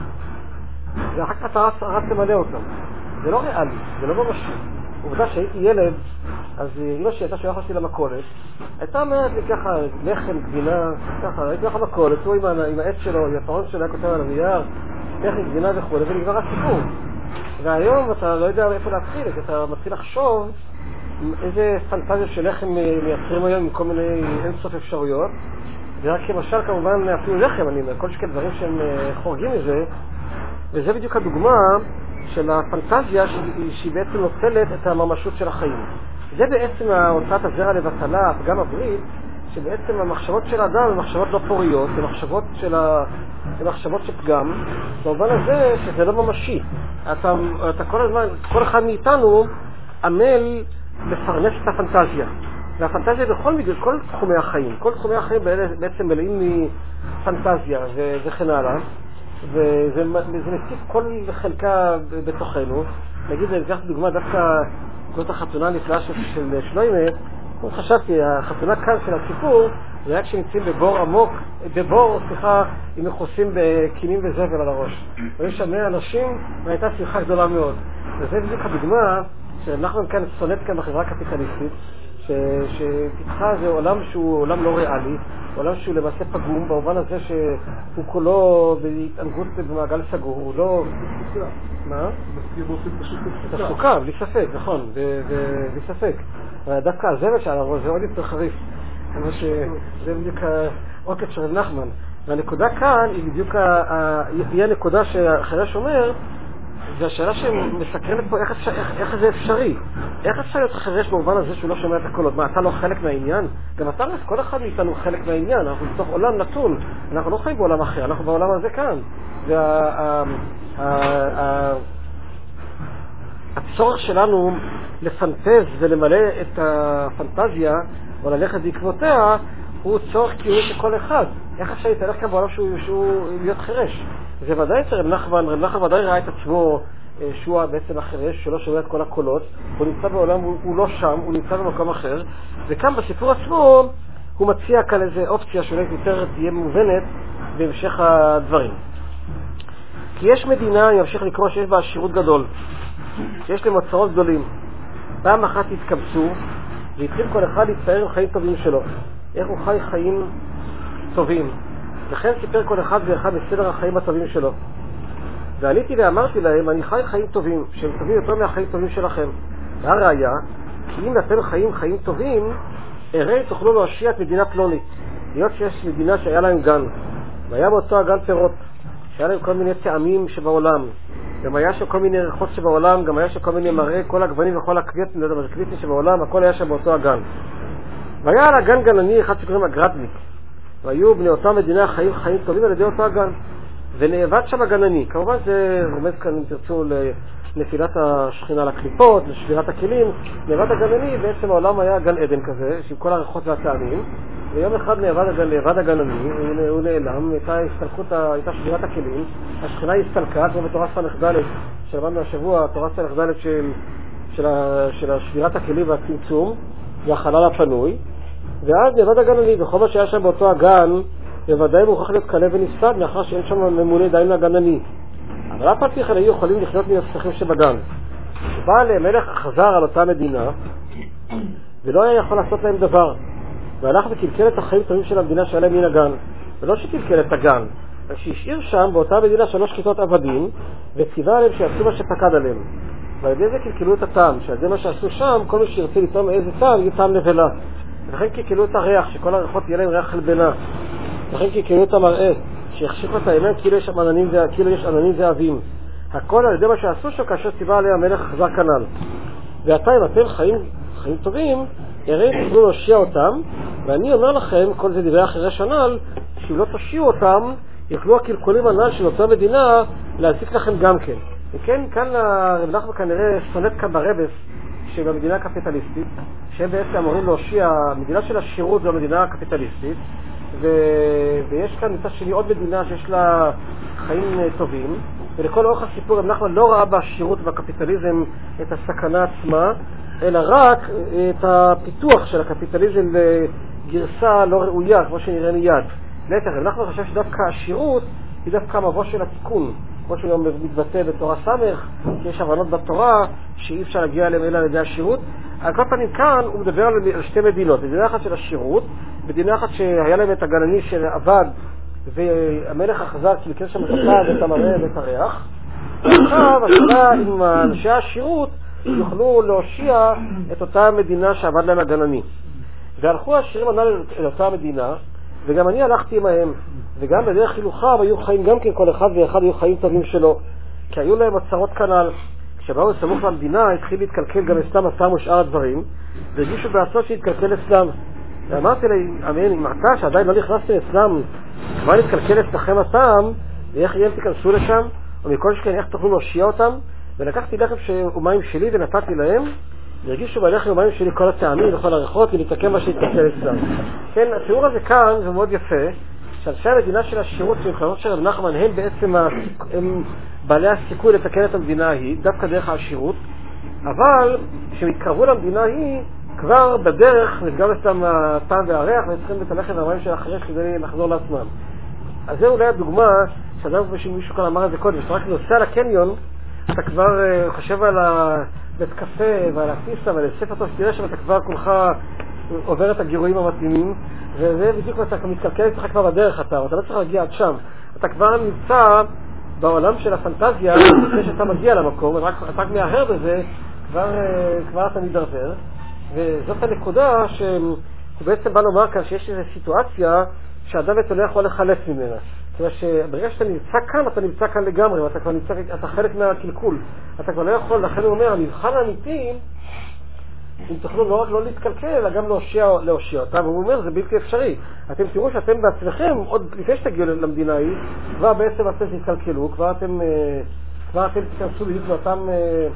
ואחר כך אתה רץ למלא אותם. זה לא ריאלי, זה לא ממשי. עובדה שהייתי ילד, אז אמא שהייתה שולחת אותי למכולת, הייתה אומרת לי ככה, לחם, גבינה, ככה, הייתי לך למכולת, הוא עם, עם העץ שלו, עם הפרון שלו, היה כותב על הנייר, לחם, גבינה וכו', ונגמר הסיפור. והיום אתה לא יודע איפה להתחיל, אתה מתחיל לחשוב איזה פנטזיה של לחם מייצרים היום עם כל מיני אינסוף אפשרויות, ורק כמשל כמובן אפילו לחם, אני אומר, כל שכן דברים שהם חורגים מזה, וזה בדיוק הדוגמה של הפנטזיה שהיא בעצם נוצלת את הממשות של החיים. זה בעצם ההוצאת הזרע לבטלה, הפגם הברית, שבעצם המחשבות של האדם הן מחשבות לא פוריות, הן מחשבות של, ה... הן מחשבות של פגם, במובן הזה שזה לא ממשי. אתה, אתה כל הזמן, כל אחד מאיתנו עמל לפרנס את הפנטזיה. והפנטזיה בכל מגלל, כל תחומי החיים, כל תחומי החיים בעצם מלאים מפנטזיה ו... וכן הלאה. וזה מציף כל חלקה בתוכנו. נגיד, אני אקח דוגמה דווקא זאת החתונה הנפלאה של שלוימה. אני חשבתי, החתונה כאן של הסיפור זה היה כשנמצאים בבור עמוק, בבור, סליחה, עם מכוסים בקינים וזבל על הראש. ויש שם מאה אנשים והייתה שמחה גדולה מאוד. וזה בדיוק הדוגמה שאנחנו כאן שונאת כאן בחברה הקפיטליסטית, שפיתחה זה עולם שהוא עולם לא ריאלי, עולם שהוא למעשה פגום, במובן הזה שהוא כולו בהתענגות במעגל סגור, הוא לא... מה? תעסוקה, בלי ספק, נכון, בלי ספק. ודווקא הזבל שעל הראש זה עוד יותר חריף, זה בדיוק העוקץ של רב נחמן. והנקודה כאן היא בדיוק, היא הנקודה שהחרש אומר, והשאלה שמסקרנת פה, איך, איך, איך זה אפשרי? איך אפשר להיות חרש במובן הזה שהוא לא שומע את הקולות? מה, אתה לא חלק מהעניין? גם אתה, כל אחד מאיתנו חלק מהעניין, אנחנו בתוך עולם נתון, אנחנו לא חיים בעולם אחר, אנחנו בעולם הזה כאן. והתפיסה הצורך שלנו לפנטז ולמלא את הפנטזיה או ללכת בעקבותיה הוא צורך קיומי של כל אחד. איך אפשר להתהלך כאן בעולם שהוא, שהוא להיות חירש? זה ודאי אצל רב נחמן, רב נחמן ודאי ראה את עצמו שהוא בעצם החירש, שלא שומע את כל הקולות, הוא נמצא בעולם, הוא, הוא לא שם, הוא נמצא במקום אחר, וכאן בסיפור עצמו הוא מציע כאן איזו אופציה שאולי יותר תהיה מובנת בהמשך הדברים. כי יש מדינה, אני אמשיך לקרוא, שיש בה עשירות גדול, שיש להם אוצרות גדולים. פעם אחת התקבצו והתחיל כל אחד להתפאר עם חיים טובים שלו, איך הוא חי חיים טובים, וכן סיפר כל אחד ואחד בסדר החיים הטובים שלו. ועליתי ואמרתי להם, אני חי חיים טובים, שהם טובים יותר מהחיים טובים שלכם. והראיה, כי אם אתם חיים חיים טובים, הרי תוכלו להושיע את מדינה פלונית. להיות שיש מדינה שהיה להם גן, והיה באותו הגן פירות, שהיה להם כל מיני טעמים שבעולם, גם היה שם כל מיני ריחות שבעולם, גם היה שם כל מיני מראה, כל הגוונים וכל הקליפים שבעולם, הכל היה שם באותו הגן. והיה על הגן גנני אחד שקוראים הגרדניק, והיו בני אותה מדינה חיים חיים טובים על ידי אותו הגן. ונאבד שם הגנני, כמובן זה רומז כאן אם תרצו לנפילת השכינה לקליפות, לשבירת הכלים. נאבד הגנני, בעצם העולם היה גן עדן כזה, עם כל הריחות והטעמים, ויום אחד נאבד, נאבד הגנני, הוא נעלם, הייתה הסתלקות, הייתה שבירת הכלים, השכינה הסתלקה, כמו בתורה סמך ד' שלמדנו השבוע, תורה סמך ד' של, של, של השבירת הכלים והצמצום, והחלל הפנוי, ואז נאבד הגנני, וכל מה שהיה שם באותו הגן, בוודאי הוא הוכח להיות קלה ונפסד, מאחר שאין שם ממונה דיים לגנני. אבל אף על פי כן היו יכולים לחיות מן הסככים שבגן. בא עליהם מלך חזר על אותה מדינה, ולא היה יכול לעשות להם דבר. והלך וקלקל את החיים טובים של המדינה שהיה להם מן הגן. ולא שקלקל את הגן, רק שהשאיר שם באותה מדינה שלוש כיתות עבדים, וציווה עליהם שיעשו מה שפקד עליהם. ועל ידי זה קלקלו את הטעם, שעל זה מה שעשו שם, כל מי שירצה לטעום איזה טעם, יהיה טעם נבלה. לכן קלקלו את הריח, שכל הריחות יהיה להם ריח חלבנה. לכן קלקלו את המראה, שיחשיקו את העיניים כאילו יש עננים, כאילו יש עננים זהבים. הכל על ידי מה שעשו שם כאשר ציווה עליהם המלך חזר כנ"ל. ועתה אם אתם חיים, חיים טובים, הרי תוכלו להושיע אותם, ואני אומר לכם, כל זה דברי החירש הנ"ל, שאם לא תושיעו אותם, יוכלו הקלקולים הנ"ל של אותה מדינה להזיק לכם גם כן. וכן, כאן הרב נחמן כנראה סונט כאן ברבס, שבמדינה הקפיטליסטית, שהם בעצם אמורים להושיע, המדינה של השירות זו המדינה הקפיטליסטית, ו... ויש כאן מצד שני עוד מדינה שיש לה חיים טובים, ולכל אורך הסיפור רב נחמן לא ראה בשירות ובקפיטליזם את הסכנה עצמה, אלא רק את הפיתוח של הקפיטליזם לגרסה לא ראויה, כמו שנראה מיד. להפך, רב נחמן חושב שדווקא השירות היא דווקא מבוא של התיקון, כמו שהוא מתבטא בתורה סמך, שיש הבנות בתורה שאי אפשר להגיע אליהם אלא על ידי השירות. על כל פנים כאן הוא מדבר על שתי מדינות, מדינה אחת של השירות, מדינה אחת שהיה להם את הגנני שעבד והמלך החזר קלקל שם את הטעם ואת המראה ואת הריח. עכשיו השאלה אם אנשי השירות יוכלו להושיע את אותה מדינה שעבד להם הגנני. והלכו השירים הנ"ל אל אותה מדינה, וגם אני הלכתי עמהם, וגם בדרך חילוכם היו חיים גם כן, כל אחד ואחד היו חיים טובים שלו, כי היו להם הצרות כנ"ל. כשבאו סמוך למדינה התחיל להתקלקל גם אצלם הסם ושאר הדברים, והרגישו בעצות שהתקלקל אצלם. ואמרתי לי, אמן, אם אתה שעדיין לא נכנסתם אצלם, כבר להתקלקל אצלכם הסם, ואיך יהיה תיכנסו לשם, או מכל שכן איך תוכלו להושיע אותם? ולקחתי לחם ומים שלי ונתתי להם, והרגישו בלחם ומים שלי כל הטעמים וכל הריחות, ולהתקם מה שהתקלקל אצלם. כן, התיאור הזה כאן זה מאוד יפה, שאנשי המדינה של השירות שמבחינות של רב נחמן הם בעצם הם בעלי הסיכוי לתקן את המדינה ההיא, דווקא דרך השירות, אבל כשמתקרבו למדינה ההיא, כבר בדרך נפגם אצלם הטעם והריח, וצריכים את הלחם והמים של החרש כדי לחזור לעצמם. אז זה אולי הדוגמה, שאדם מישהו כאן אמר את זה קודם, שאתה רק נוסע לקניון, אתה כבר חושב על הבית קפה ועל הטיסה ועל הספר טוב שתראה שם, אתה כבר כולך עובר את הגירויים המתאימים, וזה בדיוק אתה מתקלקל אצלך כבר בדרך אתה, אתה לא צריך להגיע עד שם, אתה כבר נמצא בעולם של הפנטזיה, לפני שאתה מגיע למקום, אתה רק מההר בזה, כבר, כבר אתה מתדרדר, וזאת הנקודה שהוא בעצם בא לומר כאן שיש איזו סיטואציה שהאדם לא יכול לחלץ ממנה. זאת אומרת שברגע שאתה נמצא כאן, אתה נמצא כאן לגמרי, ואתה כבר נמצא, אתה חלק מהקלקול. אתה כבר לא יכול, לכן הוא אומר, המבחן האמיתי, אם תוכלו לא רק לא להתקלקל, אלא גם להושיע, להושיע אותם. הוא אומר, זה בלתי אפשרי. אתם תראו שאתם בעצמכם, עוד לפני שתגיעו למדינה ההיא, כבר בעצם אתם תתקלקלו, כבר אתם, כבר אתם תיכנסו בדיוק לאותם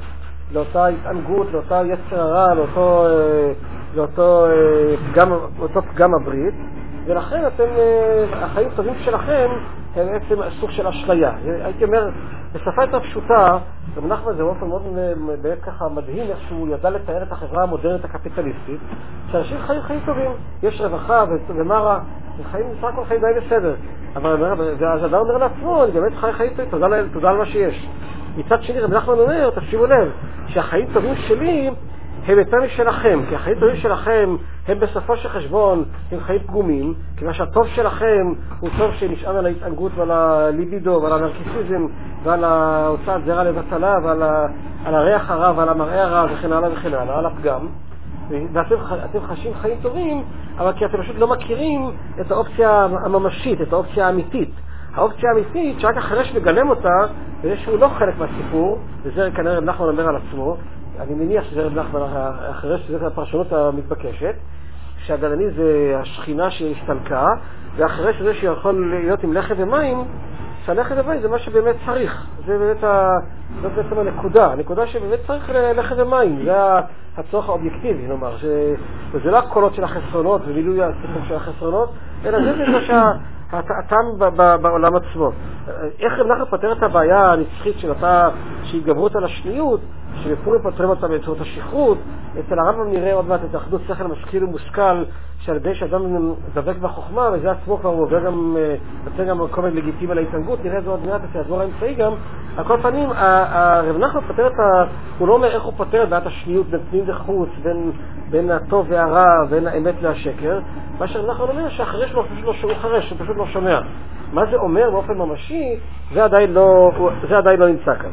לאותה התענגות, לאותה יצר הרע, לאותו, לאותו פגם, לאותו פגם הברית, ולכן אתם, החיים הטובים שלכם הם בעצם סוג של אשליה. הייתי אומר, בשפה יותר פשוטה, רב נחמן זה באופן מאוד באמת ככה מדהים איך שהוא ידע לתאר את החברה המודרנית הקפיטליסטית, שאנשים חיים חיים טובים, יש רווחה ומה רע, חיים בסך הכל חיים די בסדר. אבל אז אדם אומר לעצמו, אני באמת חי חיים טובים, תודה, תודה על מה שיש. מצד שני רב נחמן אומר, תקשיבו לב, שהחיים טובים שלי הם יותר משלכם, כי החיים טובים שלכם הם בסופו של חשבון הם חיים פגומים, כיוון שהטוב שלכם הוא טוב שנשען על ההתענגות ועל הליבידו ועל הנרקיסיזם ועל ההוצאת זרע לבטלה ועל ה... על הריח הרע ועל המראה הרע וכן הלאה וכן הלאה, על הפגם. ואתם אתם חשים חיים טובים, אבל כי אתם פשוט לא מכירים את האופציה הממשית, את האופציה האמיתית. האופציה האמיתית שרק החרש מגלם אותה, וזה שהוא לא חלק מהסיפור, וזה כנראה רב נחמן אומר על עצמו, אני מניח שזה רב נחמן החרש, שזה הפרשנות המתבקשת, שהגלני זה השכינה שהסתלקה, והחרש זה שיכול להיות עם לחם ומים, שהלחם ומים זה מה שבאמת צריך. זה באמת ה... זאת בעצם הנקודה. הנקודה שבאמת צריך לחם ומים. זה הצורך האובייקטיבי, נאמר. ש... וזה לא הקולות של החסרונות ומילוי הסיפור של החסרונות, אלא זה זה שהטעם בעולם עצמו. איך רב נחמן פותר את הבעיה הנצחית של אותה שהתגברות על השניות, שבפורים פותרים אותה באמצעות השכרות? אצל הרמב"ם נראה עוד מעט את אחדות שכל משכיל ומושכל, שעל ידי שאדם דבק בחוכמה, וזה עצמו כבר הוא עובר גם, יוצא גם כל מיני לגיטימי להיתנגות, נראה זה עוד מעט אצל הדבור האמצעי גם. על כל פנים, הרב נחמן פותר את ה... הוא לא אומר איך הוא פותר את בעיית השניות בין פנים וחוץ, בין, בין הטוב והרע, בין האמת והשקר. מה שהרב נחמן אומר שהחרש לא פשוט לא שהוא חרש, הוא פשוט לא שומע. מה זה אומר באופן ממשי, זה עדיין לא, זה עדיין לא נמצא כאן.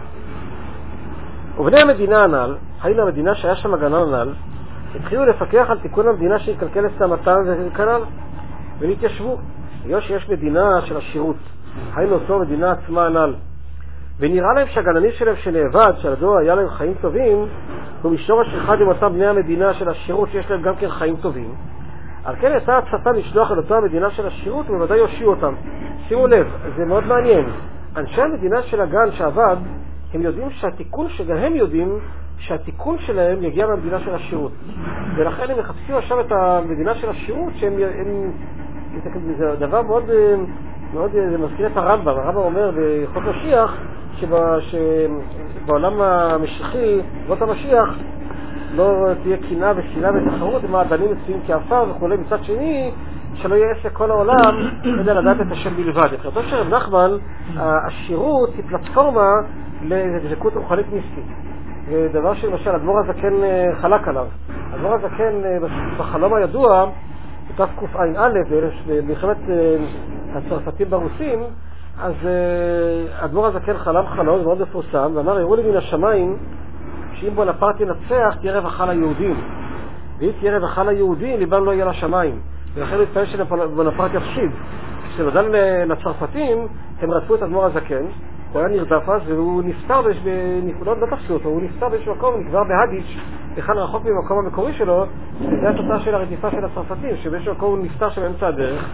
ובני המדינה הנ"ל, חיים המדינה שהיה שם הגנן הנ"ל, התחילו לפקח על תיקון המדינה שהתקלקל לסמתם וכנ"ל, ונתיישבו. יש שיש מדינה של השירות, חיים לאותו מדינה עצמה הנ"ל. ונראה להם שהגננים שלהם שנאבד, שעלדו היה להם חיים טובים, הוא משורש אחד עם אותם בני המדינה של השירות שיש להם גם כן חיים טובים. על כן הייתה הצתה לשלוח על אותו המדינה של השירות, ובוודאי יושיעו אותם. שימו לב, זה מאוד מעניין. אנשי המדינה של הגן שעבד, הם יודעים שהתיקון שגם הם יודעים שהתיקון שלהם יגיע מהמדינה של השירות. ולכן הם מחפשים עכשיו את המדינה של השירות, שהם, הם, זה דבר מאוד, מאוד, זה מזכיר את הרמב"ם. הרמב"ם אומר בחוק משיח, שבע, שבעולם המשיחי, באות המשיח, לא תהיה קינה ושנאה ותחרות, עם האדנים מצויים כאפר וכו'. מצד שני, שלא יהיה עסק כל העולם כדי לדעת את השם בלבד. מבחינתו של רב נחמן, השירות היא פלטפורמה לדבקות רוחנית מיסטית. דבר שלמשל, הדבור הזקן חלק עליו. הדבור הזקן בחלום הידוע, בתקע"א, במלחמת הצרפתים ברוסים, אז הדבור הזקן חלם חלום מאוד מפורסם, ואמר, הראו לי מן השמיים, שאם בונפרט ינצח, תהיה רווחה ליהודים. ואם תהיה רווחה ליהודים, ליבם לא יהיה לשמיים. ולכן הוא התפעל שבונפרט יפסיד. כשנודע לצרפתים, הם רדפו את הדבור הזקן, הוא היה נרדף אז, והוא נפטר בנקודות, לא תפסו אותו, הוא נפטר באיזשהו מקום, נקבר בהדיץ', בכאן רחוק ממקום המקורי שלו, זה התוצאה של הרדיפה של הצרפתים, שבאיזשהו מקום הוא נפטר שם באמצע הדרך,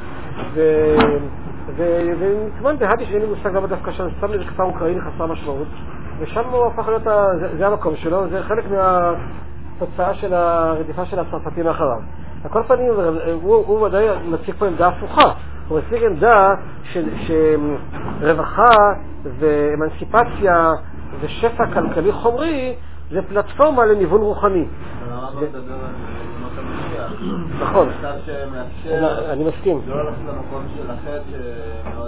ונתמן בהדיץ', אין לי מושג למה דווקא שם, שם לי כפר אוקראיני חסר משמעות, ושם הוא הפך להיות, זה המקום שלו, זה חלק מהתוצאה של הרדיפה של הצרפתים האחריו. על כל פנים, הוא ודאי מציג פה עמדה הפוכה. הוא מציג עמדה שרווחה ואמנסיפציה ושפע כלכלי חומרי זה פלטפורמה לניוון רוחני. הרב מדבר על ימות המשיח. נכון. מצב שמאפשר... אני מסכים. לא הולך למקום של החטא שמאוד...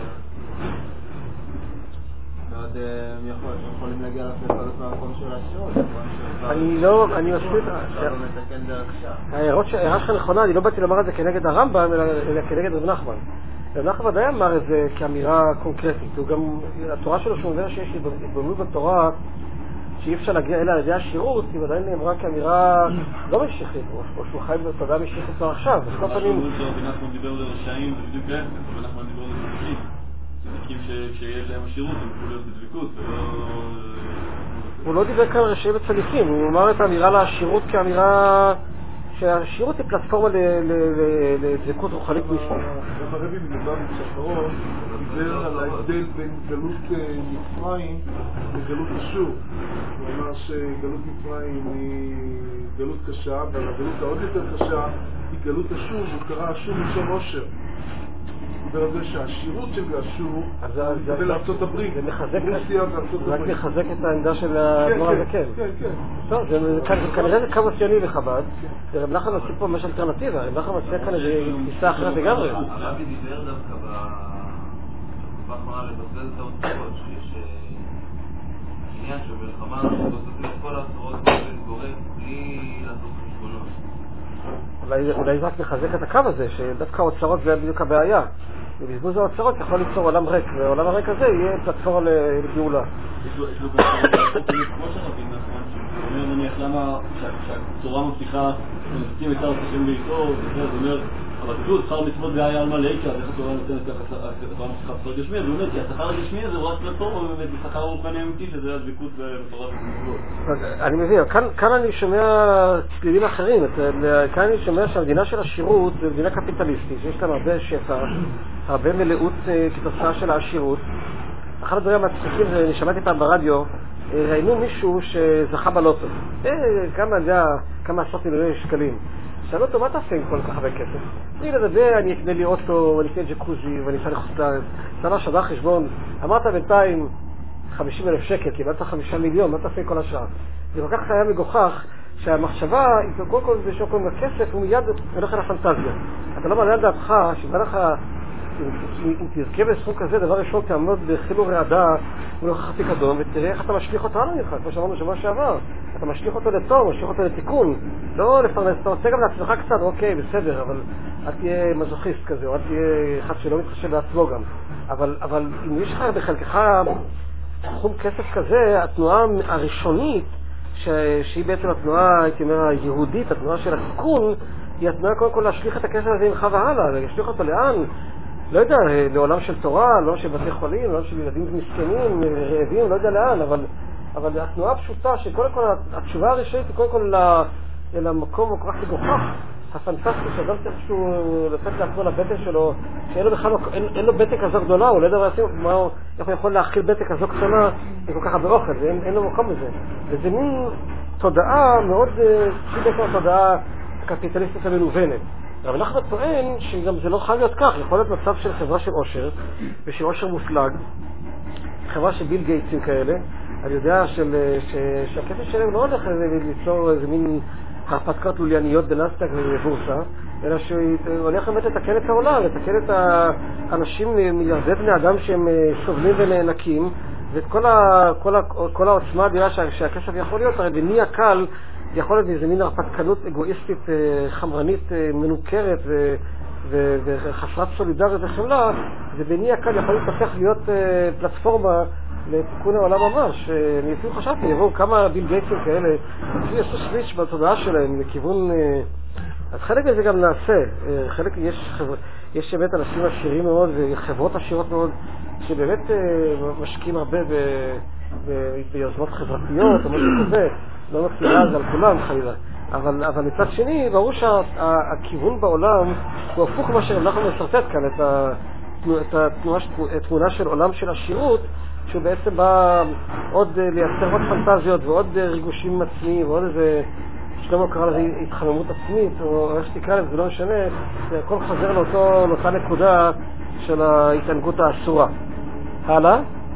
מאוד יכולים להגיע לפלטות מהמקום של השירות. אני לא... אני מסכים... לא מתקן דרך שם. ההערה שלך נכונה, אני לא באתי לומר את זה כנגד הרמב"ם, אלא כנגד רב נחמן. רב נחמן ודאי אמר את זה כאמירה קונקרטית. הוא גם... התורה שלו שהוא אומר שיש התבוננות בתורה שאי אפשר להגיע אליה על ידי השירות, היא ודאי נאמרה כאמירה לא משיחית, או שהוא חי בתודעה משיחית כבר עכשיו. רב נחמן דיבר לרשעים, זה בדיוק להפך, רב נחמן דיבר לצדיקים. צדיקים שיש להם השירות, הם יכולים להיות בדבקות, הוא לא דיבר כאן רשעים וצדיקים, הוא אמר את האמירה לשירות כאמירה שהשירות היא פלטפורמה לדבקות רוחנית מיסטית. גם הרבי מדבר בצפרות, דיבר על ההבדל בין גלות מצרים לגלות אשור. הוא אמר שגלות מצרים היא גלות קשה, אבל הגלות העוד יותר קשה היא גלות אשור, הוא קרא אשור משום עושר. דיבר על זה שהשירות של אשור הוא מקבל לארצות הברית, רוסיה וארצות הברית. רק מחזק את העמדה של הדבר הזה, כן. כן, כן. טוב, כנראה זה קו ציוני וחב"ד. רב נחמן עושה פה ממש אלטרנטיבה, רב נחמן עושה כאן איזו תפיסה אחרת לגמרי. הרבי דיבר דווקא בתקופה האחרונה לבזבז את האוצרות, שיש עניין שבמלחמה אנחנו מבזבזים את כל האוצרות באופן גורף בלי לעשות חשבונות. אולי זה רק מחזק את הקו הזה, שדווקא האוצרות זה בדיוק הבעיה. ובזבוז האוצרות יכול ליצור עולם ריק, ועולם הריק הזה יהיה פלטפורמה לגאולה. יש לו גם כמו שרבים נכון, שאומר נניח למה שהצורה מבטיחה שמבצעים את ארץ השם ואיתו, זה אומר, אבל תקלו, שכר מצוות זה היה על מלאיקה, אז איך התורה נותנת ככה התורה מבטיחה שכר גשמי? אז הוא אומר, כי השכר הגשמי הזה הוא רק פלטפורמה, ובאמת בשכר רוחני אמיתי, שזה הדבקות בתורה ומצוות. אני מבין, כאן אני שומע צלילים אחרים, כאן אני שומע שהמדינה של השירות זה מדינה קפיטליסטית, שיש להם הרבה שפע, הרבה מלאות כתוצאה של העשירות. אחד הדברים המצחיקים זה, אני שמעתי פעם ברדיו, ראינו מישהו שזכה בלוטו. כמה, אני יודע, כמה עשרות מיליוני שקלים. שאלו אותו, מה תעשה עם כל כך הרבה כסף? אני לדבר, אני אקנה לי אוטו, ואני אקנה ג'קוזי, ואני אסע לחוץ לארץ. סלע שווה חשבון, אמרת בינתיים חמישים אלף שקל, קיבלת חמישה מיליון, מה תעשה עם כל השאר? זה כל כך היה מגוחך, שהמחשבה, קודם כל זה שוקל מהכסף, הוא מיד הולך על הפנטזיה. אתה לא מעלה על דעתך, שבא לך, אם תזכה בסכום כזה, דבר ראשון, תעמוד בחילו רעדה מול הוכחת פיקדון, ותראה איך אתה משליך אותו עליו ממך, כמו שאמרנו שבוע שעבר. אתה משליך אותו לטוב, משליך אותו לתיקון. לא לפרנס, אתה רוצה גם לעצמך קצת, אוקיי, בסדר, אבל אל תהיה מזוכיסט כזה, או אל תהיה אחד שלא מתחשב בעצמו גם. אבל, אבל אם יש לך בחלקך סכום כסף כזה, התנועה הראשונית, ש... שהיא בעצם התנועה, הייתי אומר, היהודית, התנועה של התיקון, היא התנועה קודם כל להשליך את הכסף הזה ממך והלאה, להשליך אותו לאן? לא יודע, לעולם של תורה, לעולם של בתי חולים, לעולם של ילדים מסכנים, רעבים, לא יודע לאן, אבל, אבל התנועה הפשוטה שקודם כל, התשובה הראשונית היא קודם כל אל המקום כל כך מגוחך, הפנטסטי שאדם צריך שהוא לתת לעצמו לבטן שלו, שאין לו בכלל, אין, אין לו בטן כזו גדולה, הוא לא יודע מה, איך הוא יכול להאכיל בטן כזו קטנה עם כל כך הרבה אוכל, ואין, אין לו מקום לזה. וזה מין תודעה מאוד, שהיא בעצם התודעה הקפיטליסטית המנוונת. אבל אנחנו טוען שגם זה לא חייב להיות כך, יכול להיות מצב של חברה של עושר, ושל עושר מופלג, חברה של ביל גייטסים כאלה, אני יודע של, ש, שהכסף שלהם לא הולך ליצור איזה מין הרפתקאות לולייניות בנסדק ובורסה, אלא שהוא הולך באמת לתקן את העולם, לתקן את האנשים, מיליארדי בני אדם שהם סובלים ונאנקים, ואת כל, ה, כל, ה, כל העוצמה האדירה שהכסף יכול להיות, הרי בני הקל יכול להיות איזה מין הרפתקנות אגואיסטית, חמרנית, מנוכרת ו, ו, וחסרת סולידריות וחמלה, ובני הקל יכול להתפתח להיות פלטפורמה לתיקון העולם ממש. אני אפילו חשבתי, יבואו כמה ביל גייטסים כאלה, אפילו יעשו סוויץ' בתודעה שלהם לכיוון, אז חלק מזה גם נעשה, חלק יש, חבר, יש באמת אנשים עשירים מאוד וחברות עשירות מאוד, שבאמת משקיעים הרבה ב, ב, ביוזמות חברתיות או משהו כזה, לא מקצירה זה על כולם חלילה. אבל, אבל מצד שני, ברור שהכיוון בעולם הוא הפוך מה שאנחנו מסרטט כאן, את, ה, את התנועה, התמונה של עולם של השירות, שהוא בעצם בא עוד לייצר עוד פנטזיות ועוד ריגושים עצמיים ועוד איזה, שלמה קרא לזה התחממות עצמית, או איך שתקרא לזה, זה לא משנה, זה הכל חוזר לאותו, לאותה נקודה של ההתענגות האסורה. הלאה.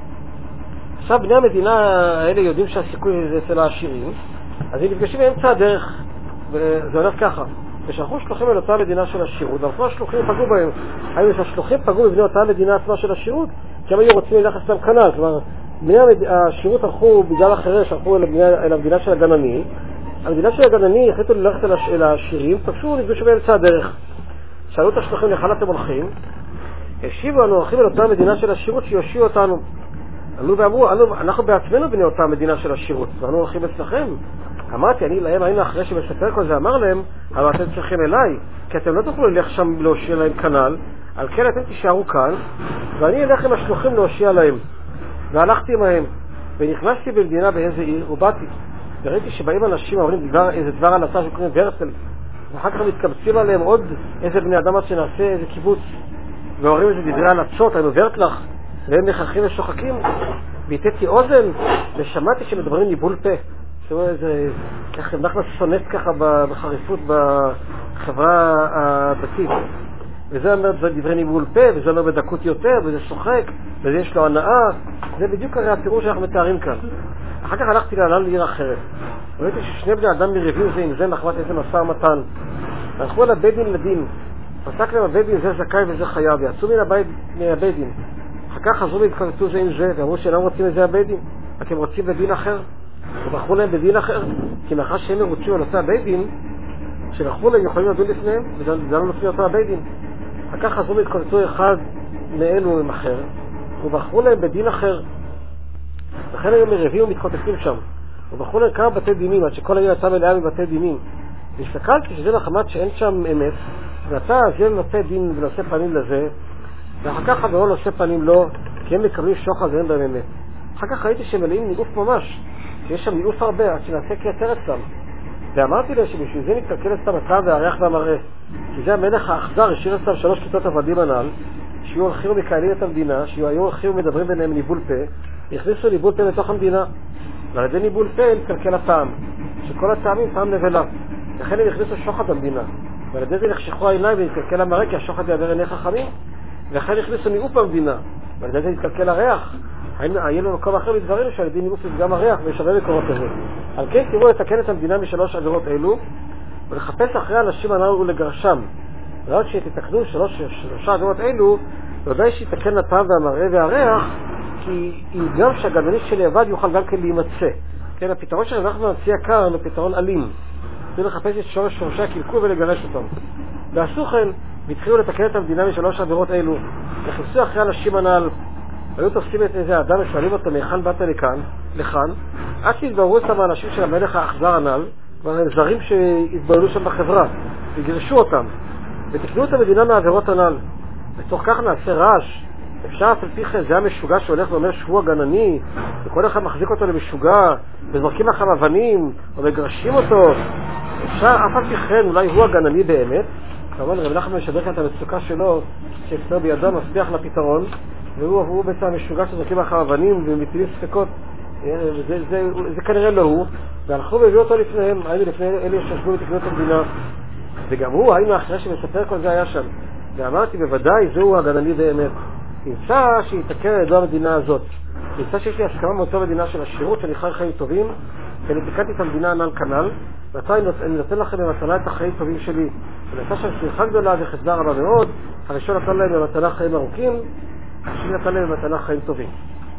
עכשיו בני המדינה האלה יודעים שהסיכוי זה אצל העשירים, אז הם נפגשים באמצע הדרך, וזה הולך ככה. ושלחו שלוחים אל אותה מדינה של השירות, ואנחנו השלוחים פגעו בהם. האם שהשלוחים פגעו בבני אותה מדינה עצמה של השירות, כי הם היו רוצים ללכת להם כנ"ל. כלומר, בני השירות הלכו בגלל אחרי שהלכו אל המדינה של הגנני. המדינה של הגנני החליטו ללכת אל העשירים, פגשו נפגשו באמצע הדרך. שאלו את השלוחים, לאן אתם הולכים? השיבו לנו, הולכים אל אותה מדינה של השירות שיושיעו אותנו. עלו ואמרו, אנחנו בעצמנו בני אותה מדינה של השירות, ואנו הולכים אצלכם. אמרתי, אני להם, היינו אחרי שמספר כל זה, אמר להם, אבל אתם צריכים אליי, כי אתם לא תוכלו ללך שם להושיע להם כנל, על כן אתם תישארו כאן, ואני אלך עם השלוחים להושיע להם. והלכתי עמהם, ונכנסתי במדינה באיזה עיר, ובאתי, וראיתי שבאים אנשים אומרים דבר, איזה דבר על הצעה שקוראים ורסל, ואחר כך מתקבצים עליהם עוד איזה בני אדם שנעשה איזה קיבוץ, ואומרים איזה דברי הלצות, אני עוברת לך, והם נכרחים ושוחקים, והתתי אוזן, ושמעתי שמדברים ניבול פה. תראו איזה, ככה נחמן שונאת ככה בחריפות בחברה הדתית. וזה אומר דברי ניבול פה, וזה אומר בדקות יותר, וזה שוחק, וזה יש לו הנאה. זה בדיוק הרי התיאור שאנחנו מתארים כאן. אחר כך הלכתי לעניין לעיר אחרת. ראיתי ששני בני אדם מריבים זה עם זה נחמת איזה מסע מתן. הלכו על הבית דין לדין. פסק להם הבית דין זה זכאי וזה חייב. יצאו מן הבית מהבית דין. אחר כך חזרו והתקרצו זה עם זה, ואמרו שאינם רוצים את זה הבית דין. רק הם רוצים בדין אחר. ובחרו להם בדין אחר. כי מאחר שהם מרוצים על אותה הבית דין, שבחרו להם יכולים לדון לפניהם, וזה לא לפני אותו הבית דין. אחר כך חזרו והתקרצו אחד מאלו עם אחר, ובחרו להם בדין אחר. לכן היום מרבים ומתחותפים שם. ובחרו להם כמה בתי דינים, עד שכל העיר יצא מלאה מבתי דינים. והסתכלתי שזה לחמת שאין שם אמת, ואתה זה נושא דין ונושא פנים לזה, ואחר כך חברו נושא פנים לא, כי הם מקבלים שוחד ואין בהם אמת. אחר כך ראיתי שמלאים ניאוף ממש, שיש שם ניאוף הרבה, עד שנעשה כיתר אצלם. ואמרתי להם שבשביל זה נתקלקל אצלם הטעם והריח והמראה. כי זה המלך האכזר, השאיר אצלם שלוש כיתות עבדים הנ"ל, שיהיו הולכים ומקהלים את המדינה, שיהיו הולכים ומדברים ביניהם ניבול פה, הכניסו ניבול פה לתוך המדינה. ועל ידי ניבול פה נתקלקל הטעם, שכל הטעמים טעם נבלה. לכן הם הכניסו שוחד במדינה. ועל ידי זה נחשכו העיניים ונתקלקל המראה, כי השוחד יעבר עיני חכמים. ולכן הכניסו ניאוף במדינה. ועל ידי זה נתקלקל הריח. היה לנו מקום אחר בדברים שעל ידי ניאוף גם הריח וישווה מקומות הזה. על כן תראו לתקן את המדינה משלוש עבירות אלו, ולחפש אחרי אנשים הנ"ל ולגרשם. ועוד שתתקנו שלוש, שלוש עבירות אלו, ודאי שיתקן הטעם והמראה והריח, כי אם גם שהגדלנית של לבד יוכל גם כן להימצא. כן, הפתרון שאנחנו נציע כאן הוא פתרון אלים. צריך לחפש את שורש שורשי הקלקול ולגרש אותם. ועשו כן, והתחילו לתקן את המדינה משלוש עבירות אלו. נכנסו אחרי אנשים הנ"ל, היו תופסים את איזה אדם ושואלים אותו מהיכן באת לכאן, לכאן, עד שהתבררו אותם האנשים של המלך האכזר הנ"ל, כבר זרים שהתבוללו שם בחברה, וגירשו אותם, ותקנו את המדינה מהעבירות הנ"ל. בתוך כך נעשה רעש. אפשר אף על פי כן, זה המשוגע שהולך ואומר שהוא הגנני, וכל אחד מחזיק אותו למשוגע, וזורקים לכם אבנים, או מגרשים אותו. אפשר אף על פי כן, אולי הוא הגנני באמת. כמובן, רב נחמן משדר כאן את המצוקה שלו, שאצלו בידו מבטיח לפתרון, והוא הוא בעצם המשוגע שזורקים לכם אבנים ומטילים ספקות. זה, זה, זה, זה כנראה לא הוא, והלכו והביאו אותו לפניהם, היינו לפני אלה שישבו ותקנו את המדינה. וגם הוא, היינו אחרי שמספר כל זה היה שם. ואמרתי, בוודאי, זהו הגנני באמת. נמצא שיתקן על ידו המדינה הזאת. נמצא שיש לי הסכמה מאותו מדינה של השירות, שאני חי חיים טובים, ואני תיקנתי את המדינה הנ"ל כנ"ל, ועתה אני נותן לכם במתנה את החיים טובים שלי. ונעשה שם שמחה גדולה וחסדה רבה מאוד, הראשון נתן להם במתנה חיים ארוכים, השני נתן להם במתנה חיים טובים.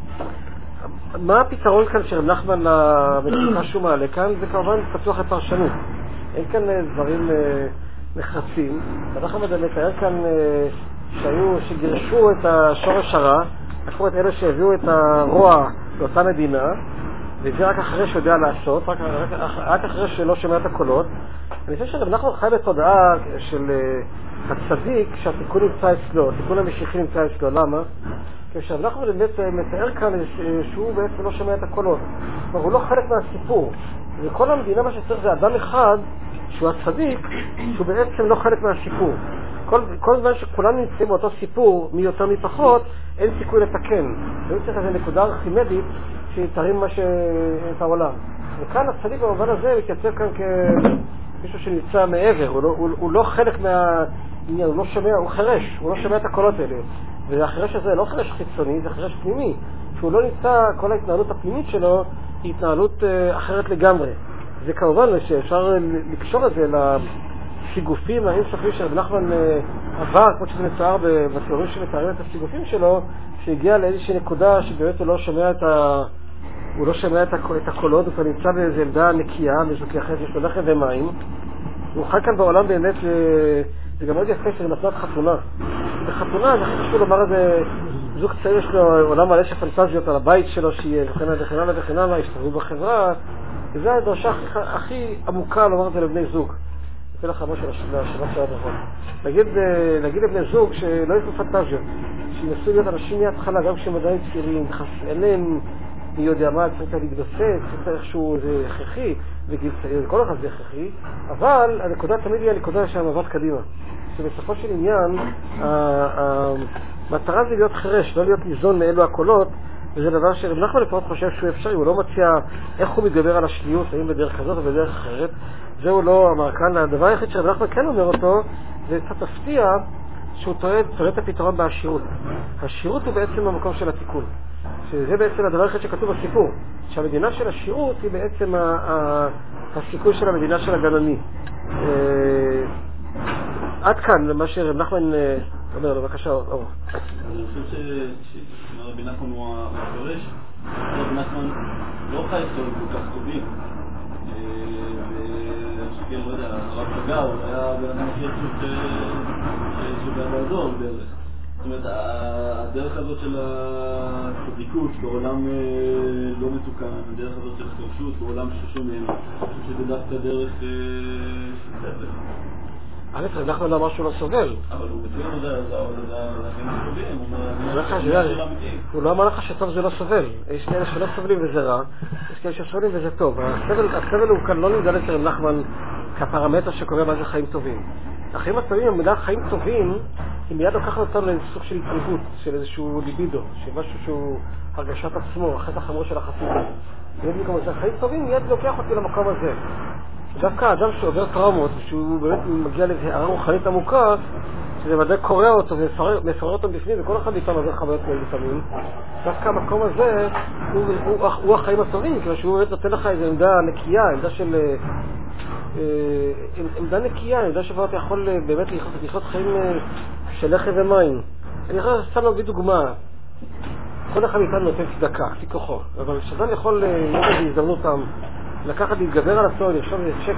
מה הפתרון כאן של נחמן למצוקה שהוא מעלה כאן? זה כמובן פתוח לפרשנות. אין כאן דברים נחרצים. אנחנו מתאר כאן שהיו, שגירשו את השורש הרע, לקחו את אלה שהביאו את הרוע לאותה מדינה, וזה רק אחרי שיודע לעשות, רק, רק, רק אחרי שלא שומע את הקולות. אני חושב שאנחנו חי בתודעה של הצדיק שהתיקון נמצא אצלו, התיקון המשיחי נמצא אצלו. למה? כי שאנחנו באמת מתאר כאן שהוא בעצם לא שומע את הקולות. כלומר, הוא לא חלק מהסיפור. וכל המדינה מה שצריך זה אדם אחד שהוא הצדיק, שהוא בעצם לא חלק מהסיפור. כל, כל זמן שכולם נמצאים באותו סיפור, מי יותר מפחות, אין סיכוי לתקן. ואין צריך איזו נקודה ארכימדית שיתרים מה ש... את העולם. וכאן הצדיק במובן הזה מתייצב כאן כמישהו שנמצא מעבר, הוא לא, הוא, הוא לא חלק מהעניין, הוא לא שומע, הוא חרש, הוא לא שומע את הקולות האלה. והחרש הזה לא חרש חיצוני, זה חרש פנימי. שהוא לא נמצא, כל ההתנהלות הפנימית שלו היא התנהלות אחרת לגמרי. זה כמובן שאפשר לקשור את זה לסיגופים האינסופיים של רב נחמן עבר, כמו שזה מתואר בתיאורים שמתארים את הסיגופים שלו, שהגיע לאיזושהי נקודה שבאמת הוא לא שומע את ה... הוא לא שומע את, הקול, את הקולות, הוא נמצא באיזו עמדה נקייה, מזוכי אחרת, יש לו לחם ומים. הוא חי כאן בעולם באמת, זה גם מאוד יפה שזה מתנת חתונה. בחתונה זה הכי חשוב לומר איזה זוג צעיר, יש לו עולם מלא של פנטזיות על הבית שלו שיהיה, וכן הלאה וכן הלאה וכן הלאה, ישתלבו בחברה, וזו הדרשה הכי, הכי עמוקה לומר את זה לבני זוג. זה לך משהו לשבוע של הדרכות. נגיד, נגיד לבני זוג שלא יפו פנטזיות, שינסו להיות אנשים מההתחלה, גם כשהם עדיין צעירים, אין להם מי יודע מה, צריך להתבסס, צריך איכשהו זה הכרחי, בגיל צעיר, כל אחד זה הכרחי, אבל הנקודה תמיד היא הנקודה של המבט קדימה. שבסופו של עניין, המטרה זה להיות חרש, לא להיות ניזון מאלו הקולות, וזה דבר שרב נחמן לפחות חושב שהוא אפשרי, הוא לא מציע איך הוא מתגבר על השניות, האם בדרך כזאת או בדרך אחרת. זהו לא אמר כאן, הדבר היחיד שרב נחמן כן אומר אותו, זה קצת תפתיע שהוא טועד, טועד את הפתרון בעשירות. השירות הוא בעצם המקום של התיקון. שזה בעצם הדבר היחיד שכתוב בסיפור. שהמדינה של השירות היא בעצם ה- ה- הסיכוי של המדינה של הגנני. אה, עד כאן, למה שרב נחמן אומר, בבקשה, אור. אני חושב שרבי נחמן הוא הפרש, רבי נחמן לא חי חיים כל כך טובים. ושכן, לא יודע, הרב פגע, הוא היה בן אדם הכי עצוב שבעדו דרך. זאת אומרת, הדרך הזאת של הצדיקות בעולם לא מתוקן, הדרך הזאת של חרשות בעולם ששומם, שזה דווקא דרך סבל. א', רב נחמן לא אמר שהוא לא סובל. אבל הוא מציע לו, זה החיים הטובים, הוא אומר, הוא לא אמר לך שטוב זה לא סובל. יש כאלה שלא סובלים וזה רע, יש כאלה שסובלים וזה טוב. הסבל הוא כאן לא נמדד אצל רב נחמן כפרמטר שקובע מה זה חיים טובים. החיים הטובים, המילה חיים טובים, היא מיד לוקחת אותנו לסוג של התריבות, של איזשהו ליבידו, של משהו שהוא הרגשת עצמו, החטא החמור של החסידות. חיים טובים מיד לוקח אותי למקום הזה. דווקא האדם שעובר טראומות, שהוא באמת מגיע להערה רוחנית עמוקה, שזה ודאי קורא אותו ומפרר אותו בפנים, וכל אחד איתנו עובר חוויות כאלה לפעמים. דווקא המקום הזה הוא, הוא, הוא, הוא החיים הטובים, כי שהוא באמת נותן לך איזו עמדה נקייה, עמדה של... אה, עמדה נקייה, עמדה שבה אתה יכול באמת לחיות חיים של לחם ומים. אני יכול סתם להביא דוגמה. כל אחד איתנו נותן צדקה, לפי כוחו, אבל שאדם יכול להיות בהזדמנות אותם, לקחת להתגבר על עצמו, לרשום צ'ק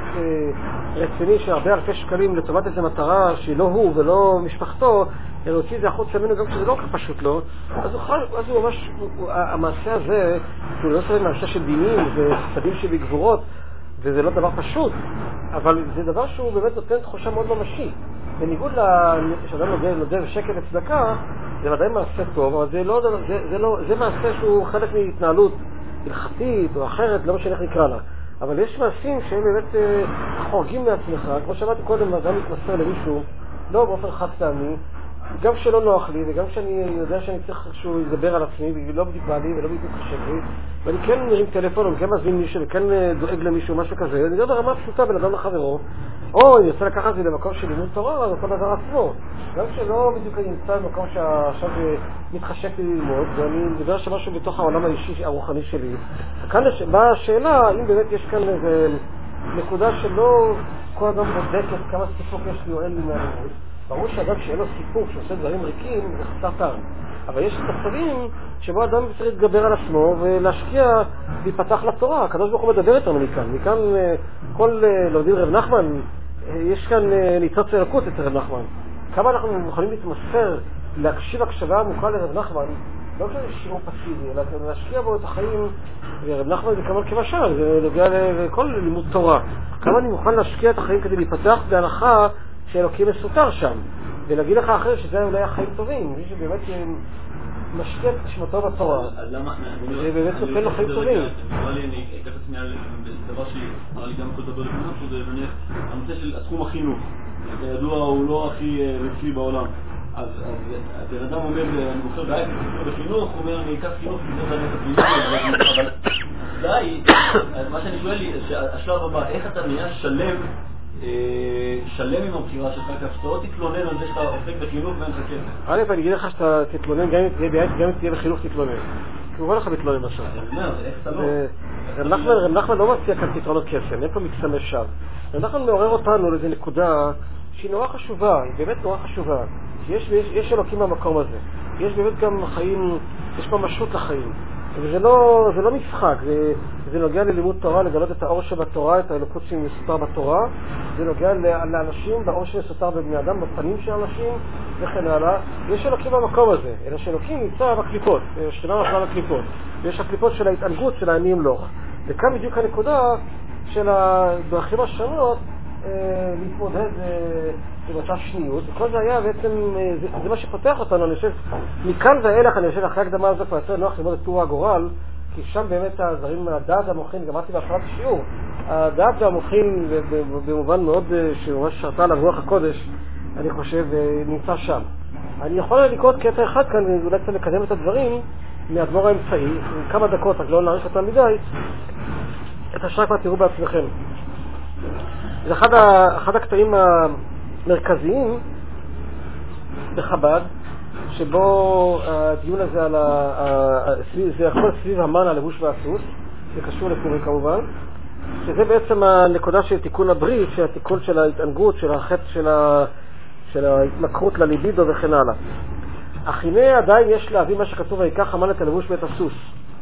רציני של הרבה אלפי שקלים לטובת איזו מטרה שהיא לא הוא ולא משפחתו, להוציא את זה החוץ ממנו גם כשזה לא כך פשוט לו, אז הוא, אז הוא ממש, הוא, המעשה הזה, הוא לא סביב מעשה של דינים וצדים שבגבורות, וזה לא דבר פשוט, אבל זה דבר שהוא באמת נותן תחושה מאוד ממשית. בניגוד שאדם נודע שקט וצדקה, זה ודאי מעשה טוב, אבל זה, לא, זה, זה, לא, זה מעשה שהוא חלק מהתנהלות הלכתית או אחרת, לא משנה איך נקרא לה. אבל יש מעשים שהם באמת אה, חורגים מעצמך, כמו שאמרתי קודם, אדם מתמסר למישהו, לא באופן חד פעמי, גם שלא נוח לי, וגם שאני יודע שאני צריך שהוא ידבר על עצמי, ולא בדיוק בא לי, ולא בדיוק חשב לי, ואני כן מרים טלפון, אני כן מזמין מישהו, וכן דואג למישהו, משהו כזה, אני יודע ברמה פשוטה בין אדם לחברו, או אני רוצה לקחת זה למקום של לימוד תורה, אז אותו דבר עצמו. גם שלא בדיוק אני נמצא במקום שעכשיו מתחשק לי ללמוד, ואני מדבר שמשהו בתוך העולם האישי, הרוחני שלי. וכאן באה השאלה, האם באמת יש כאן איזו נקודה שלא כל אדם בודקת כמה סיפוק יש לי או אין לי מהלימוד. ברור שאדם שאין לו סיפוק, שעושה דברים ריקים, זה חסר טעם. אבל יש מצבים שבו אדם צריך להתגבר על עצמו ולהשקיע להיפתח לתורה. הקדוש ברוך הוא מדבר איתנו מכאן. מכאן כל לומדים רב נחמן, יש כאן ניצוץ אלוקות אצל רב נחמן. כמה אנחנו יכולים להתמסר, להקשיב הקשבה עמוקה לרב נחמן, לא כשזה שיעור פסיבי, אלא להשקיע בו את החיים, ורב נחמן זה כמובן כמשל, זה נוגע לכל לימוד תורה. כמה אני מוכן להשקיע את החיים כדי להיפתח בהנחה שאלוקים מסותר שם, ולהגיד לך אחרי שזה אולי החיים טובים, מי שבאמת משקיע את נשמתו בתורה, זה באמת נותן לו חיים טובים. נראה לי, אני אקח את עצמי על דבר שאמר לי גם כל דבר לפניו, שזה נניח הנושא של התחום החינוך, כידוע הוא לא הכי רצלי בעולם. אז הבן אדם אומר, אני בוחר באייפק בחינוך, הוא אומר, אני אקח חינוך כי זה באמת הפעילות, אבל די, מה שאני שואל לי, שהשלב הבא, איך אתה נהיה שלם שלם עם הבחירה שלך, כך שאתה לא תתלונן על זה שאתה עוסק בחינוך ואין לך כסף. א', אני אגיד לך שאתה תתלונן, גם אם תהיה בחינוך תתלונן. כמובן לך מתלונן עכשיו. אני אומר, איך אתה לא? רב נחמן לא מציע כאן פתרונות קסם, אין פה מקסמי שווא. רב נחמן מעורר אותנו לאיזו נקודה שהיא נורא חשובה, היא באמת נורא חשובה. יש אלוקים במקום הזה. יש באמת גם חיים, יש פה משרות לחיים. וזה לא, זה לא משחק, זה, זה נוגע ללימוד תורה, לגלות את האור שבתורה, את האלוקות שמסותר בתורה, זה נוגע לאנשים, באור שמסותר בבני אדם, בפנים של אנשים וכן הלאה. יש אלוקים במקום הזה, אלא שאלוקים נמצא בקליפות, שתנה נפלה בקליפות, ויש הקליפות של ההתענגות של העני ימלוך. וכאן בדיוק הנקודה של הדרכים השונות להתמודד עם אותה שניות, וכל זה היה בעצם, זה, זה מה שפותח אותנו, אני חושב, מכאן ואילך, אני חושב, אחרי הקדמה הזו כבר יצא נוח ללמוד את תורה הגורל, כי שם באמת הזרים, הדעת והמוחין, גם אמרתי בהתחלת השיעור, הדעת והמוחין במובן מאוד שממש שרתה על רוח הקודש, אני חושב, נמצא שם. אני יכול לקרוא קטע אחד כאן, ואולי קצת לקדם את הדברים מהדבור האמצעי, כמה דקות, רק לא נעריך אותם מדי, את השאר כבר תראו בעצמכם. זה אחד, אחד הקטעים המרכזיים בחב"ד, שבו הדיון הזה על ה... זה יכול סביב המן, הלבוש והסוס, זה קשור לפורים כמובן, שזה בעצם הנקודה של תיקון הברית, של התיקון של ההתענגות, של החטא של, ה... של ההתמכרות לליבידו וכן הלאה. אך הנה עדיין יש להביא מה שכתוב, ויקח המן את הלבוש ואת הסוס.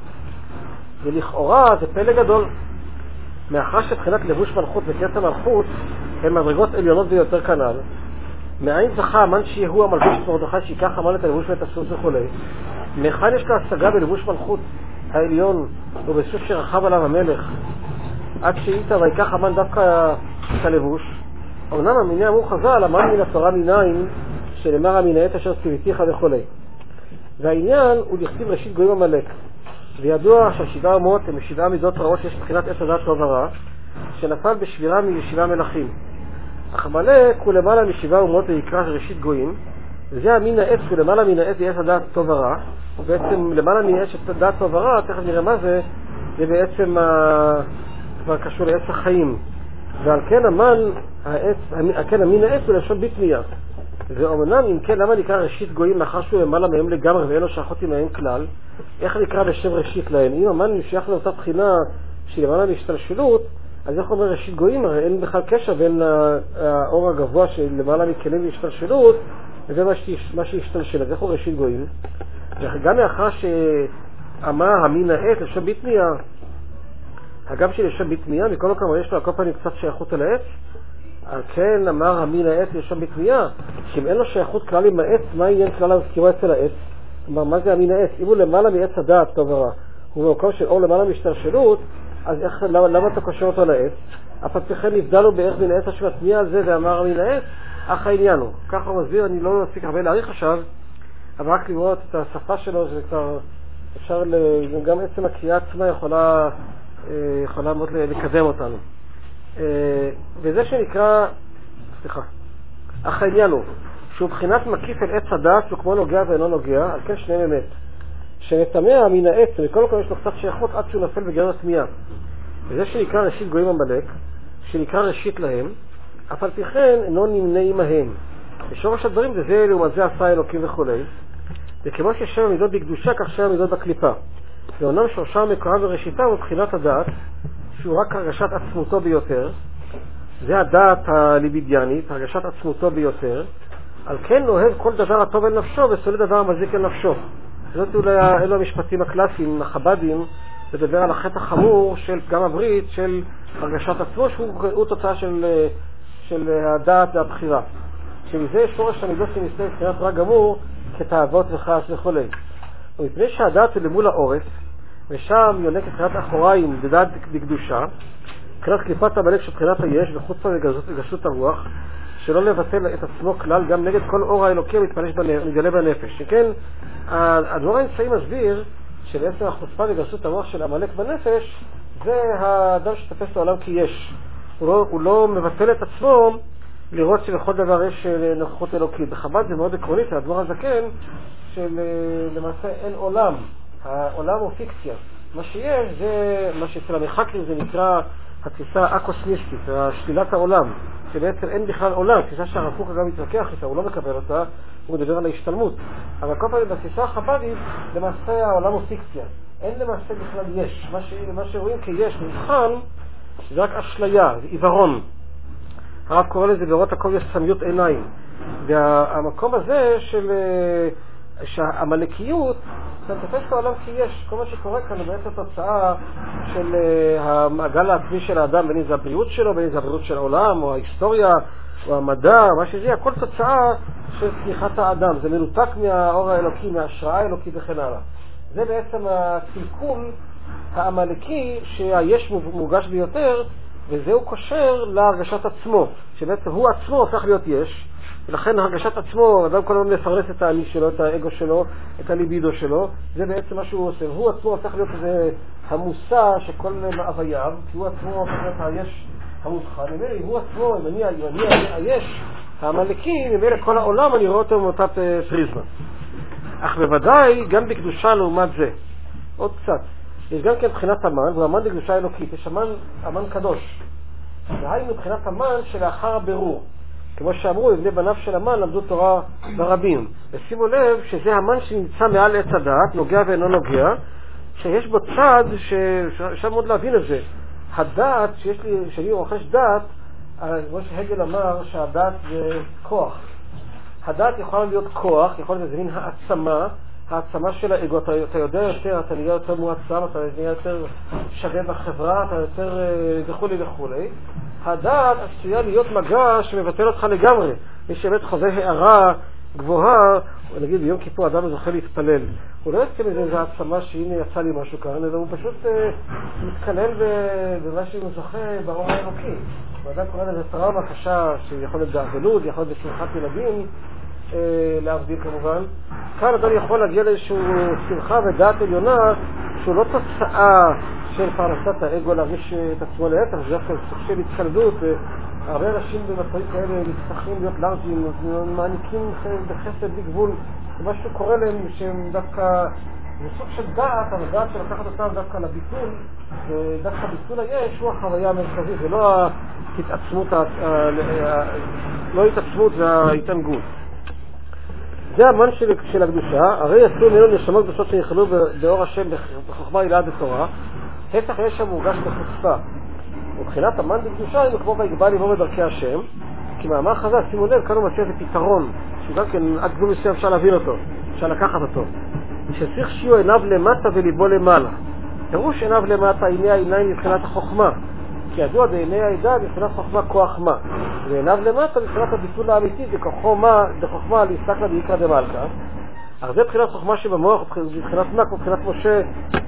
ולכאורה זה פלא גדול. מאחר שבחינת לבוש מלכות וכתר מלכות הן מדרגות עליונות ביותר כנ"ל, מאין זכה המן שיהו המלבוש את מרדכי שיקח המן את הלבוש ואת הסוס וכו'. מאחר יש לה השגה בלבוש מלכות העליון ובסוס שרחב עליו המלך, עד שאיתה ויקח המן דווקא את הלבוש. אמנם המיני אמרו חז"ל, המן מן התורה מנין שנאמר המן העת אשר ציוויתיך וכו'. והעניין הוא לכתיב ראשית גויים עמלק. וידוע שהשבעה אומות הם שבעה מידות רעות שיש מבחינת עץ הדת טוב ורע, שנפל בשבירה משבעה מלכים. אך עמלק הוא למעלה משבעה אומות ויקרא ראשית גויים, וזה המין העץ הוא למעלה מן העץ עץ הדת טוב ורע, ובעצם למעלה מן העץ הדת טוב ורע, תכף נראה מה זה, זה בעצם כבר קשור לעץ החיים. ועל כן המן, העץ, כן המין העץ הוא לשון ביטמיה. ואומנם אם כן, למה נקרא ראשית גויים מאחר שהוא למעלה מהם לגמרי ואין לו שייכות עמהם כלל? איך נקרא בשם ראשית להם? אם המן נשייך לאותה בחינה שהיא למעלה מהשתלשלות, אז איך אומר ראשית גויים? הרי אין בכלל קשר בין האור הגבוה של למעלה מכלים להשתלשלות וזה מה שהשתלשל. אז איך הוא ראשית גויים? וגם מאחר שאמר המין העץ לשם ביטמיה, הגם שלשם ביטמיה, מכל מקום יש לו על כל פעמים קצת שייכות על העץ, על כן אמר המין העץ לשם ביטמיה, שאם אין לו שייכות כלל עם העץ, מה העניין כלל המזכירה אצל העץ? כלומר, מה זה המין העץ? אם הוא למעלה מעץ הדעת טוב ורע, הוא במקום של אור למעלה משתלשלות, אז איך, למה, למה אתה קושר אותו לעץ? אף על פי כן נבדל לו בערך מן העץ השמטמיע על זה ואמר המין העץ, אך העניין הוא. ככה הוא מסביר, אני לא מספיק הרבה להעריך עכשיו, אבל רק לראות את השפה שלו, זה כבר אפשר, גם עצם הקריאה עצמה יכולה, יכולה מאוד לקדם אותנו. וזה שנקרא, סליחה, אך העניין הוא, שהוא בחינת מקיף אל עץ הדעת, הוא כמו נוגע ואינו נוגע, על כן שניהם אמת. שנטמע מן העץ, וכל מקום יש לו קצת שייכות עד שהוא נפל בגדר התמיעה. וזה שנקרא ראשית גויים עמלק, שנקרא ראשית להם, אף על פי כן אינו נמנה עמהם. בשורש הדברים זה זה לעומת זה עשה אלוקים וכו'. וכמו ששם המידות בקדושה, כך שם המידות בקליפה. ואומנם שורשה מקורה וראשיתה הוא בחינת הדעת, שהוא רק הרגשת עצמותו ביותר, זה הדעת הליבידיאנית, הרגשת עצמותו ביותר, על כן אוהב כל דבר הטוב אל נפשו וסולד דבר המזיק אל נפשו. זאת אולי אלו המשפטים הקלאסיים, החב"דים, לדבר על החטא החמור של פגם הברית, של הרגשת עצמו, שהוא תוצאה של, של הדעת והבחירה. שמזה שורש המידות שמסתכל בחינת רע גמור, כתאוות וכעס וכו'. ומפני שהדעת הוא למול העורף, ושם יונק את בחינת אחוריים בדעת בקדושה, בחינת קליפת עמלק של בחינת היש וחוצה וגשות הרוח, שלא לבטל את עצמו כלל גם נגד כל אור האלוקי מתגלה בנפש. שכן הדבר האמצעי מסביר שבעצם החוצפה וגשות הרוח של עמלק בנפש זה האדם שתפס לעולם כי יש. הוא לא, הוא לא מבטל את עצמו לראות שבכל דבר יש נוכחות אלוקית. בחב"ד זה מאוד עקרונית, הדבר הזקן שלמעשה אין עולם. העולם הוא פיקציה. מה שיש זה, מה שאצל המחקרים זה נקרא התפיסה האקוסמיסטית, שלילת העולם, שבעצם אין בכלל עולם, תפיסה שהרב קוק גם מתווכח איתה, הוא לא מקבל אותה, הוא מדבר על ההשתלמות. אבל כל פעם בתפיסה החב"דית, למעשה העולם הוא פיקציה. אין למעשה בכלל יש. מה, ש... מה שרואים כיש מבחן, זה רק אשליה, זה עיוורון. הרב קורא לזה לראות הכל יש סמיות עיניים. והמקום הזה של שהמלכיות, אתה תופס את העולם כי יש. כל מה שקורה כאן הוא בעצם תוצאה של המעגל העצמי של האדם, בין אם זה הבריאות שלו, בין אם זה הבריאות של העולם, או ההיסטוריה, או המדע, מה שזה, הכל תוצאה של צמיחת האדם. זה מנותק מהאור האלוקי, מההשראה האלוקית וכן הלאה. זה בעצם הקלקול המלכי שהיש מורגש ביותר, וזהו קושר להרגשת עצמו, שבעצם הוא עצמו הופך להיות יש, ולכן הרגשת עצמו, אדם כל הזמן מפרנס את האני שלו, את האגו שלו, את הליבידו שלו, זה בעצם מה שהוא עושה. הוא עצמו הופך להיות איזה המושא שכל מאווייו, כי הוא עצמו הופך להיות היש המובחן. נמלי, הוא עצמו, אם אני, אם אני היש המלאקי, נמלי כל העולם אני רואה אותו מאותה פריזמה. אך בוודאי גם בקדושה לעומת זה. עוד קצת. יש גם כן מבחינת המן, והוא המן בקדושה אלוקית, יש המן, המן קדוש. והיינו מבחינת המן שלאחר הבירור. כמו שאמרו, בני בניו של המן למדו תורה ברבים. ושימו לב שזה המן שנמצא מעל עץ הדעת, נוגע ואינו נוגע, שיש בו צד, שאפשר מאוד להבין את זה. הדעת, שיש לי, שאני רוכש דעת, כמו שהגל אמר שהדעת זה כוח. הדעת יכולה להיות כוח, יכול להיות איזה מין העצמה, העצמה של האגו, אתה, אתה יודע יותר, אתה נהיה יותר מועצם, אתה נהיה יותר שווה בחברה, אתה יותר וכו' וכו'. הדעת עשויה להיות מגע שמבטל אותך לגמרי. מי שבאמת חווה הערה גבוהה, נגיד ביום כיפור אדם זוכה להתפלל. הוא לא יוצא מזה איזו עצמה שהנה יצא לי משהו כאן, אלא הוא פשוט אה, מתקלל במה שהוא זוכה באור האלוקי. ואדם קורא לזה טראומה קשה שיכול להיות בעבלות, יכול להיות בשמחת ילדים, אה, להבדיל כמובן. כאן אדם יכול להגיע לאיזשהו שמחה ודעת עליונה שהוא לא תוצאה של פרנסת האגו להרגיש את עצמו להפך, זה דווקא סוג של התקלדות, והרבה אנשים במצבים כאלה מצטרכים להיות לארג'ים, מעניקים בחסד בלי גבול, ומשהו קורה להם שהם דווקא, זה סוג של דעת, אבל דעת שלקחת אותם דווקא לביטול, ודווקא ביטול היש הוא החוויה המרכזית, ולא ההתעצמות, לא ההתעצמות וההתענגות. זה המן של, של הקדושה, הרי יצאו ממנו נשמות קדושות שנכללו באור השם בחוכמה עילאה בתורה, הפך יש שם מורגש בחוצפה. ובחינת המן בקדושה היינו כמו ויגבה לבוא בדרכי השם, כי מאמר חז"ל, שימו לב, כאן הוא מציע איזה פתרון, שגם כן עד גבול מסוים אפשר להבין אותו, אפשר לקחת אותו. שצריך שיהיו עיניו למטה וליבו למעלה. פירוש עיניו למטה, עיני העיניים מבחינת החוכמה. כי ידוע בעיני העדה מבחינת חוכמה כוח מה. ועיניו למטה מבחינת הביטול האמיתי זה כוחמה, בחוכמה להסתכלה בעיקרא דמלכא. אך זה מבחינת חוכמה שבמוח, מבחינת מה, מבחינת משה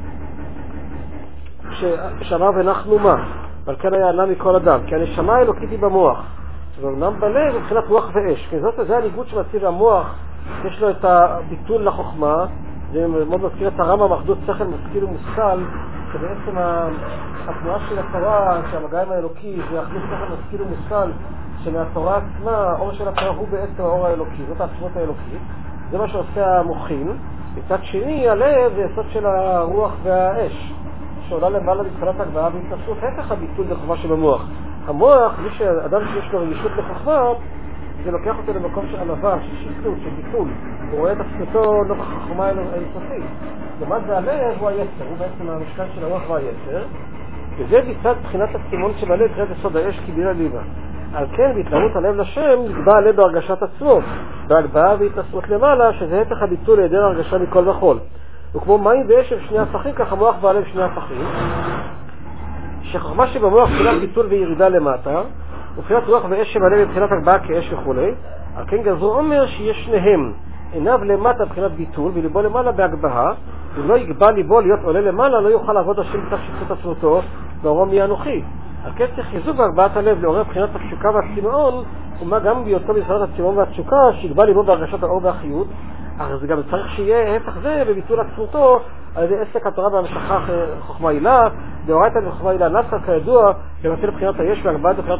שאמר ואנחנו מה. אבל כן היה ענה מכל אדם, כי הנשמה האלוקית היא במוח. ואומנם בלב מבחינת רוח ואש. כי זאת, זה הניגוד שמציב המוח, יש לו את הביטול לחוכמה, זה מאוד מזכיר את הרמב"ם, אחדות שכל משכיל ומושכל, שבעצם התנועה של התורה, שהמגע עם האלוקי, זה אחדות שכל משכיל ומושכל, שמהתורה עצמה, האור של התורה הוא בעצם האור האלוקי, זאת העצמות האלוקית, זה מה שעושה המוחין. מצד שני, הלב זה יסוד של הרוח והאש, שעולה למעלה מבחינת הגבהה והתנסות, הפך הביטול לחוכמה שבמוח. המוח, מי שאדם שיש לו רגישות לחוכמה, זה לוקח אותו למקום של ענווה, של שיפוט, של ביטול. הוא רואה את עצמתו נוכח החוכמה האינסופית. ומה זה הלב הוא היצר, הוא בעצם המשקל של הרוח והיצר. וזה בצד בחינת הסימון של הלב, זה סוד האש קיבילה ליבה. על כן, בהתלהבות הלב לשם, נקבע הלב בהרגשת עצמו, בהגבהה והתנסות למעלה, שזה הפך הביטול להיעדר הרגשה מכל וכל. וכמו מים ואש של שני הפכים, כך המוח והלב שני הפכים. שחוכמה שבמוח בחינת ביטול וירידה למטה, ובחינת רוח ואש שבלב מבחינת הגבהה כאש וכו'. על כן גזרו אומר שיש שניהם, עיניו למטה מבחינת ביטול וליבו למעלה בהגבהה, אם לא יגבה ליבו להיות עולה למעלה, לא יוכל לעבוד השם בתך שיפוט עצמותו ואורו מי אנוכי. על כן צריך חיזוק בהגבהת הלב לעורר מבחינת התשוקה והצמאון, ומה גם בהיותו מבחינת הצמאון והתשוקה שיגבה ליבו בהרגשת האור והחיות. אך זה גם צריך שיהיה הפך זה בביטול עצמותו על ידי עסק התורה בהמשכה חוכמה עילה, דאורייתא וחוכמה עילה נפקא כידוע לבטל בחינת היש והגבהת בחינת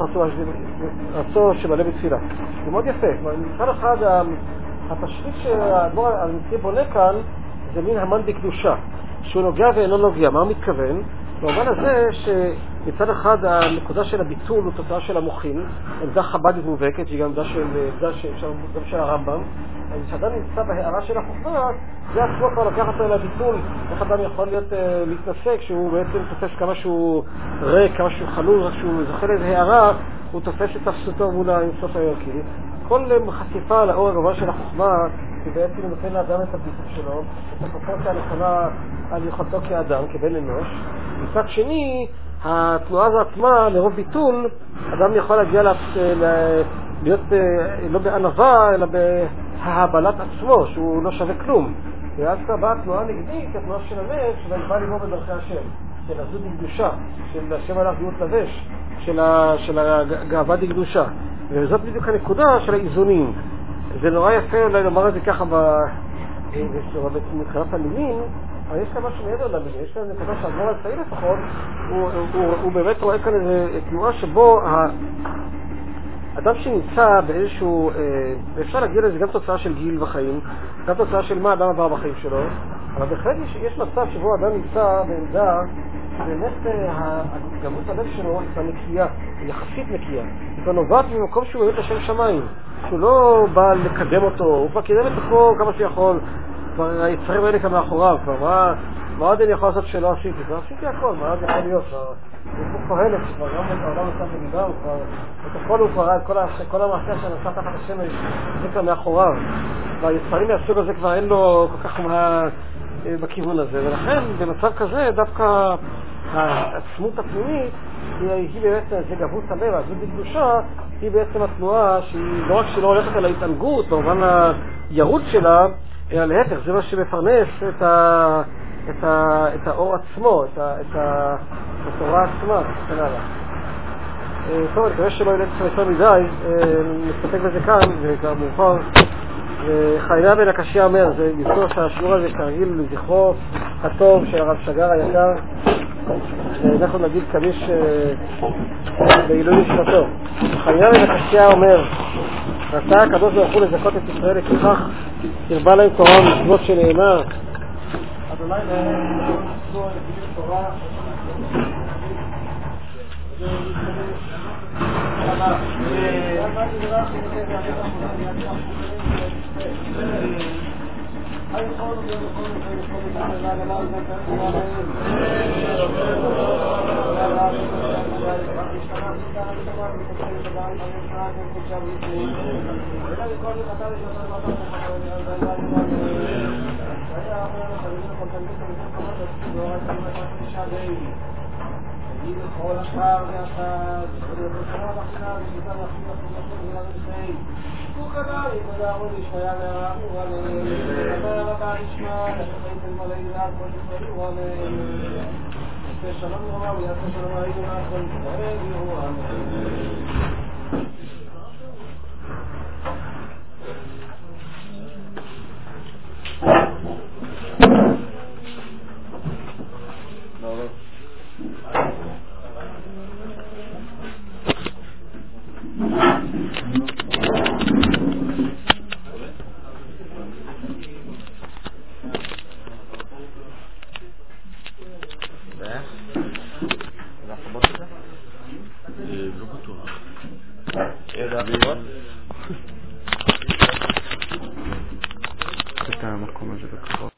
רצו שבלב בתפילה. זה מאוד יפה. מצד אחד התשריט שהאדמו"ר הנמצא בונה כאן זה מין המן בקדושה, שהוא נוגע ואינו נוגע. מה הוא מתכוון? במובן הזה שמצד אחד הנקודה של הביטול הוא תוצאה של המוחין, עמדה חב"דית מובהקת, שהיא גם עמדה של, גם של הרמב"ם. כשאדם נמצא בהערה של החוכמה, זה עצמו כבר לקח אותו לביטול. איך אדם יכול להיות להתנסק, שהוא בעצם תופס כמה שהוא ריק, כמה שהוא חלול, רק שהוא זוכה לאיזו הערה, הוא תופס את תפסותו מול האינסוף הערכי. כל חשיפה לאור הגבוה של החוכמה, היא בעצם נותן לאדם את הביטול שלו, את הפרופורציה הנכונה על יכולתו כאדם, כבן אנוש. מצד שני, התנועה הזו עצמה, לרוב ביטול, אדם יכול להגיע לה, להיות לא בענווה, אלא בהעבלת עצמו, שהוא לא שווה כלום. ואז באה התנועה נגדית, התנועה של הלב, שבה בא ליבו בדרכי השם, של הזוד עם קדושה, של השם הלך להיות לבש, של, ה, של הגאווה דקדושה. וזאת בדיוק הנקודה של האיזונים. זה נורא יפה אולי לומר את זה ככה מבחינת המילים, אבל יש כאן משהו מעבר למילים. יש כאן נקודה שהדבר הצעי לפחות, הוא, הוא, הוא, הוא באמת רואה כאן איזו תנועה שבו האדם שנמצא באיזשהו, ואפשר להגיד לזה גם תוצאה של גיל בחיים, גם תוצאה של מה אדם עבר בחיים שלו, אבל בהחלט יש, יש מצב שבו אדם נמצא בעמדה באמת גמות הלב שלו היא נקייה, היא יחסית נקייה. היא כבר נובעת ממקום שהוא באמת לשם שמיים, שהוא לא בא לקדם אותו, הוא כבר קידם את עצמו כמה שיכול, כבר היצרים האלה כאן מאחוריו, כבר מה, מה עוד אני יכול לעשות שלא עשיתי? כבר עשיתי הכל, מה עוד יכול להיות? הוא כבר הלך, שכבר גם העולם נצא בנידה, הוא כבר, את הכל הוא כבר ראה, כל, כל המעשה שנעשה תחת השמש, זה כבר מאחוריו. והיצרים מהסוג הזה כבר אין לו כל כך מה בכיוון הזה, ולכן במצב כזה דווקא העצמות הפנימית היא, היא בעצם, זה גבות הלב, הזו בקדושה, היא בעצם התנועה שהיא לא רק שלא הולכת על ההתענגות, במובן הירוד שלה, אלא להפך, זה מה שמפרנס את, ה, את, ה, את האור עצמו, את, ה, את, ה, את התורה עצמה, וכן הלאה. טוב, אני מקווה שלא ילך יותר מדי, נסתפק בזה כאן, זה כבר מאוחר. חיינה בן הקשיא אומר, זה לזכור שהשיעור הזה כרגיל לזכרו הטוב של הרב שגר היקר, אנחנו נגיד כמיש בעילוי נשמתו. חיינה בן הקשיא אומר, רצה הקדוש ברוך הוא לזכות את ישראל לכך תרבה להם תורה ומצוות שנאמר אדוני להם לזכור את תורה כל השאר והשאר, ובשנה הבחינה ושליטה והחינה חינה חינה הוא קבע, יקודה ערוד ישמיה מהרב, הוא עליהם, וקבע רבה ישמע, לחפית אל מלא ידעת כל ישראל, הוא עליהם, יעשה שלום רבה, ויעשה שלום רבה, כל ישראל, הוא עליהם. את המקום הזה בקרוב.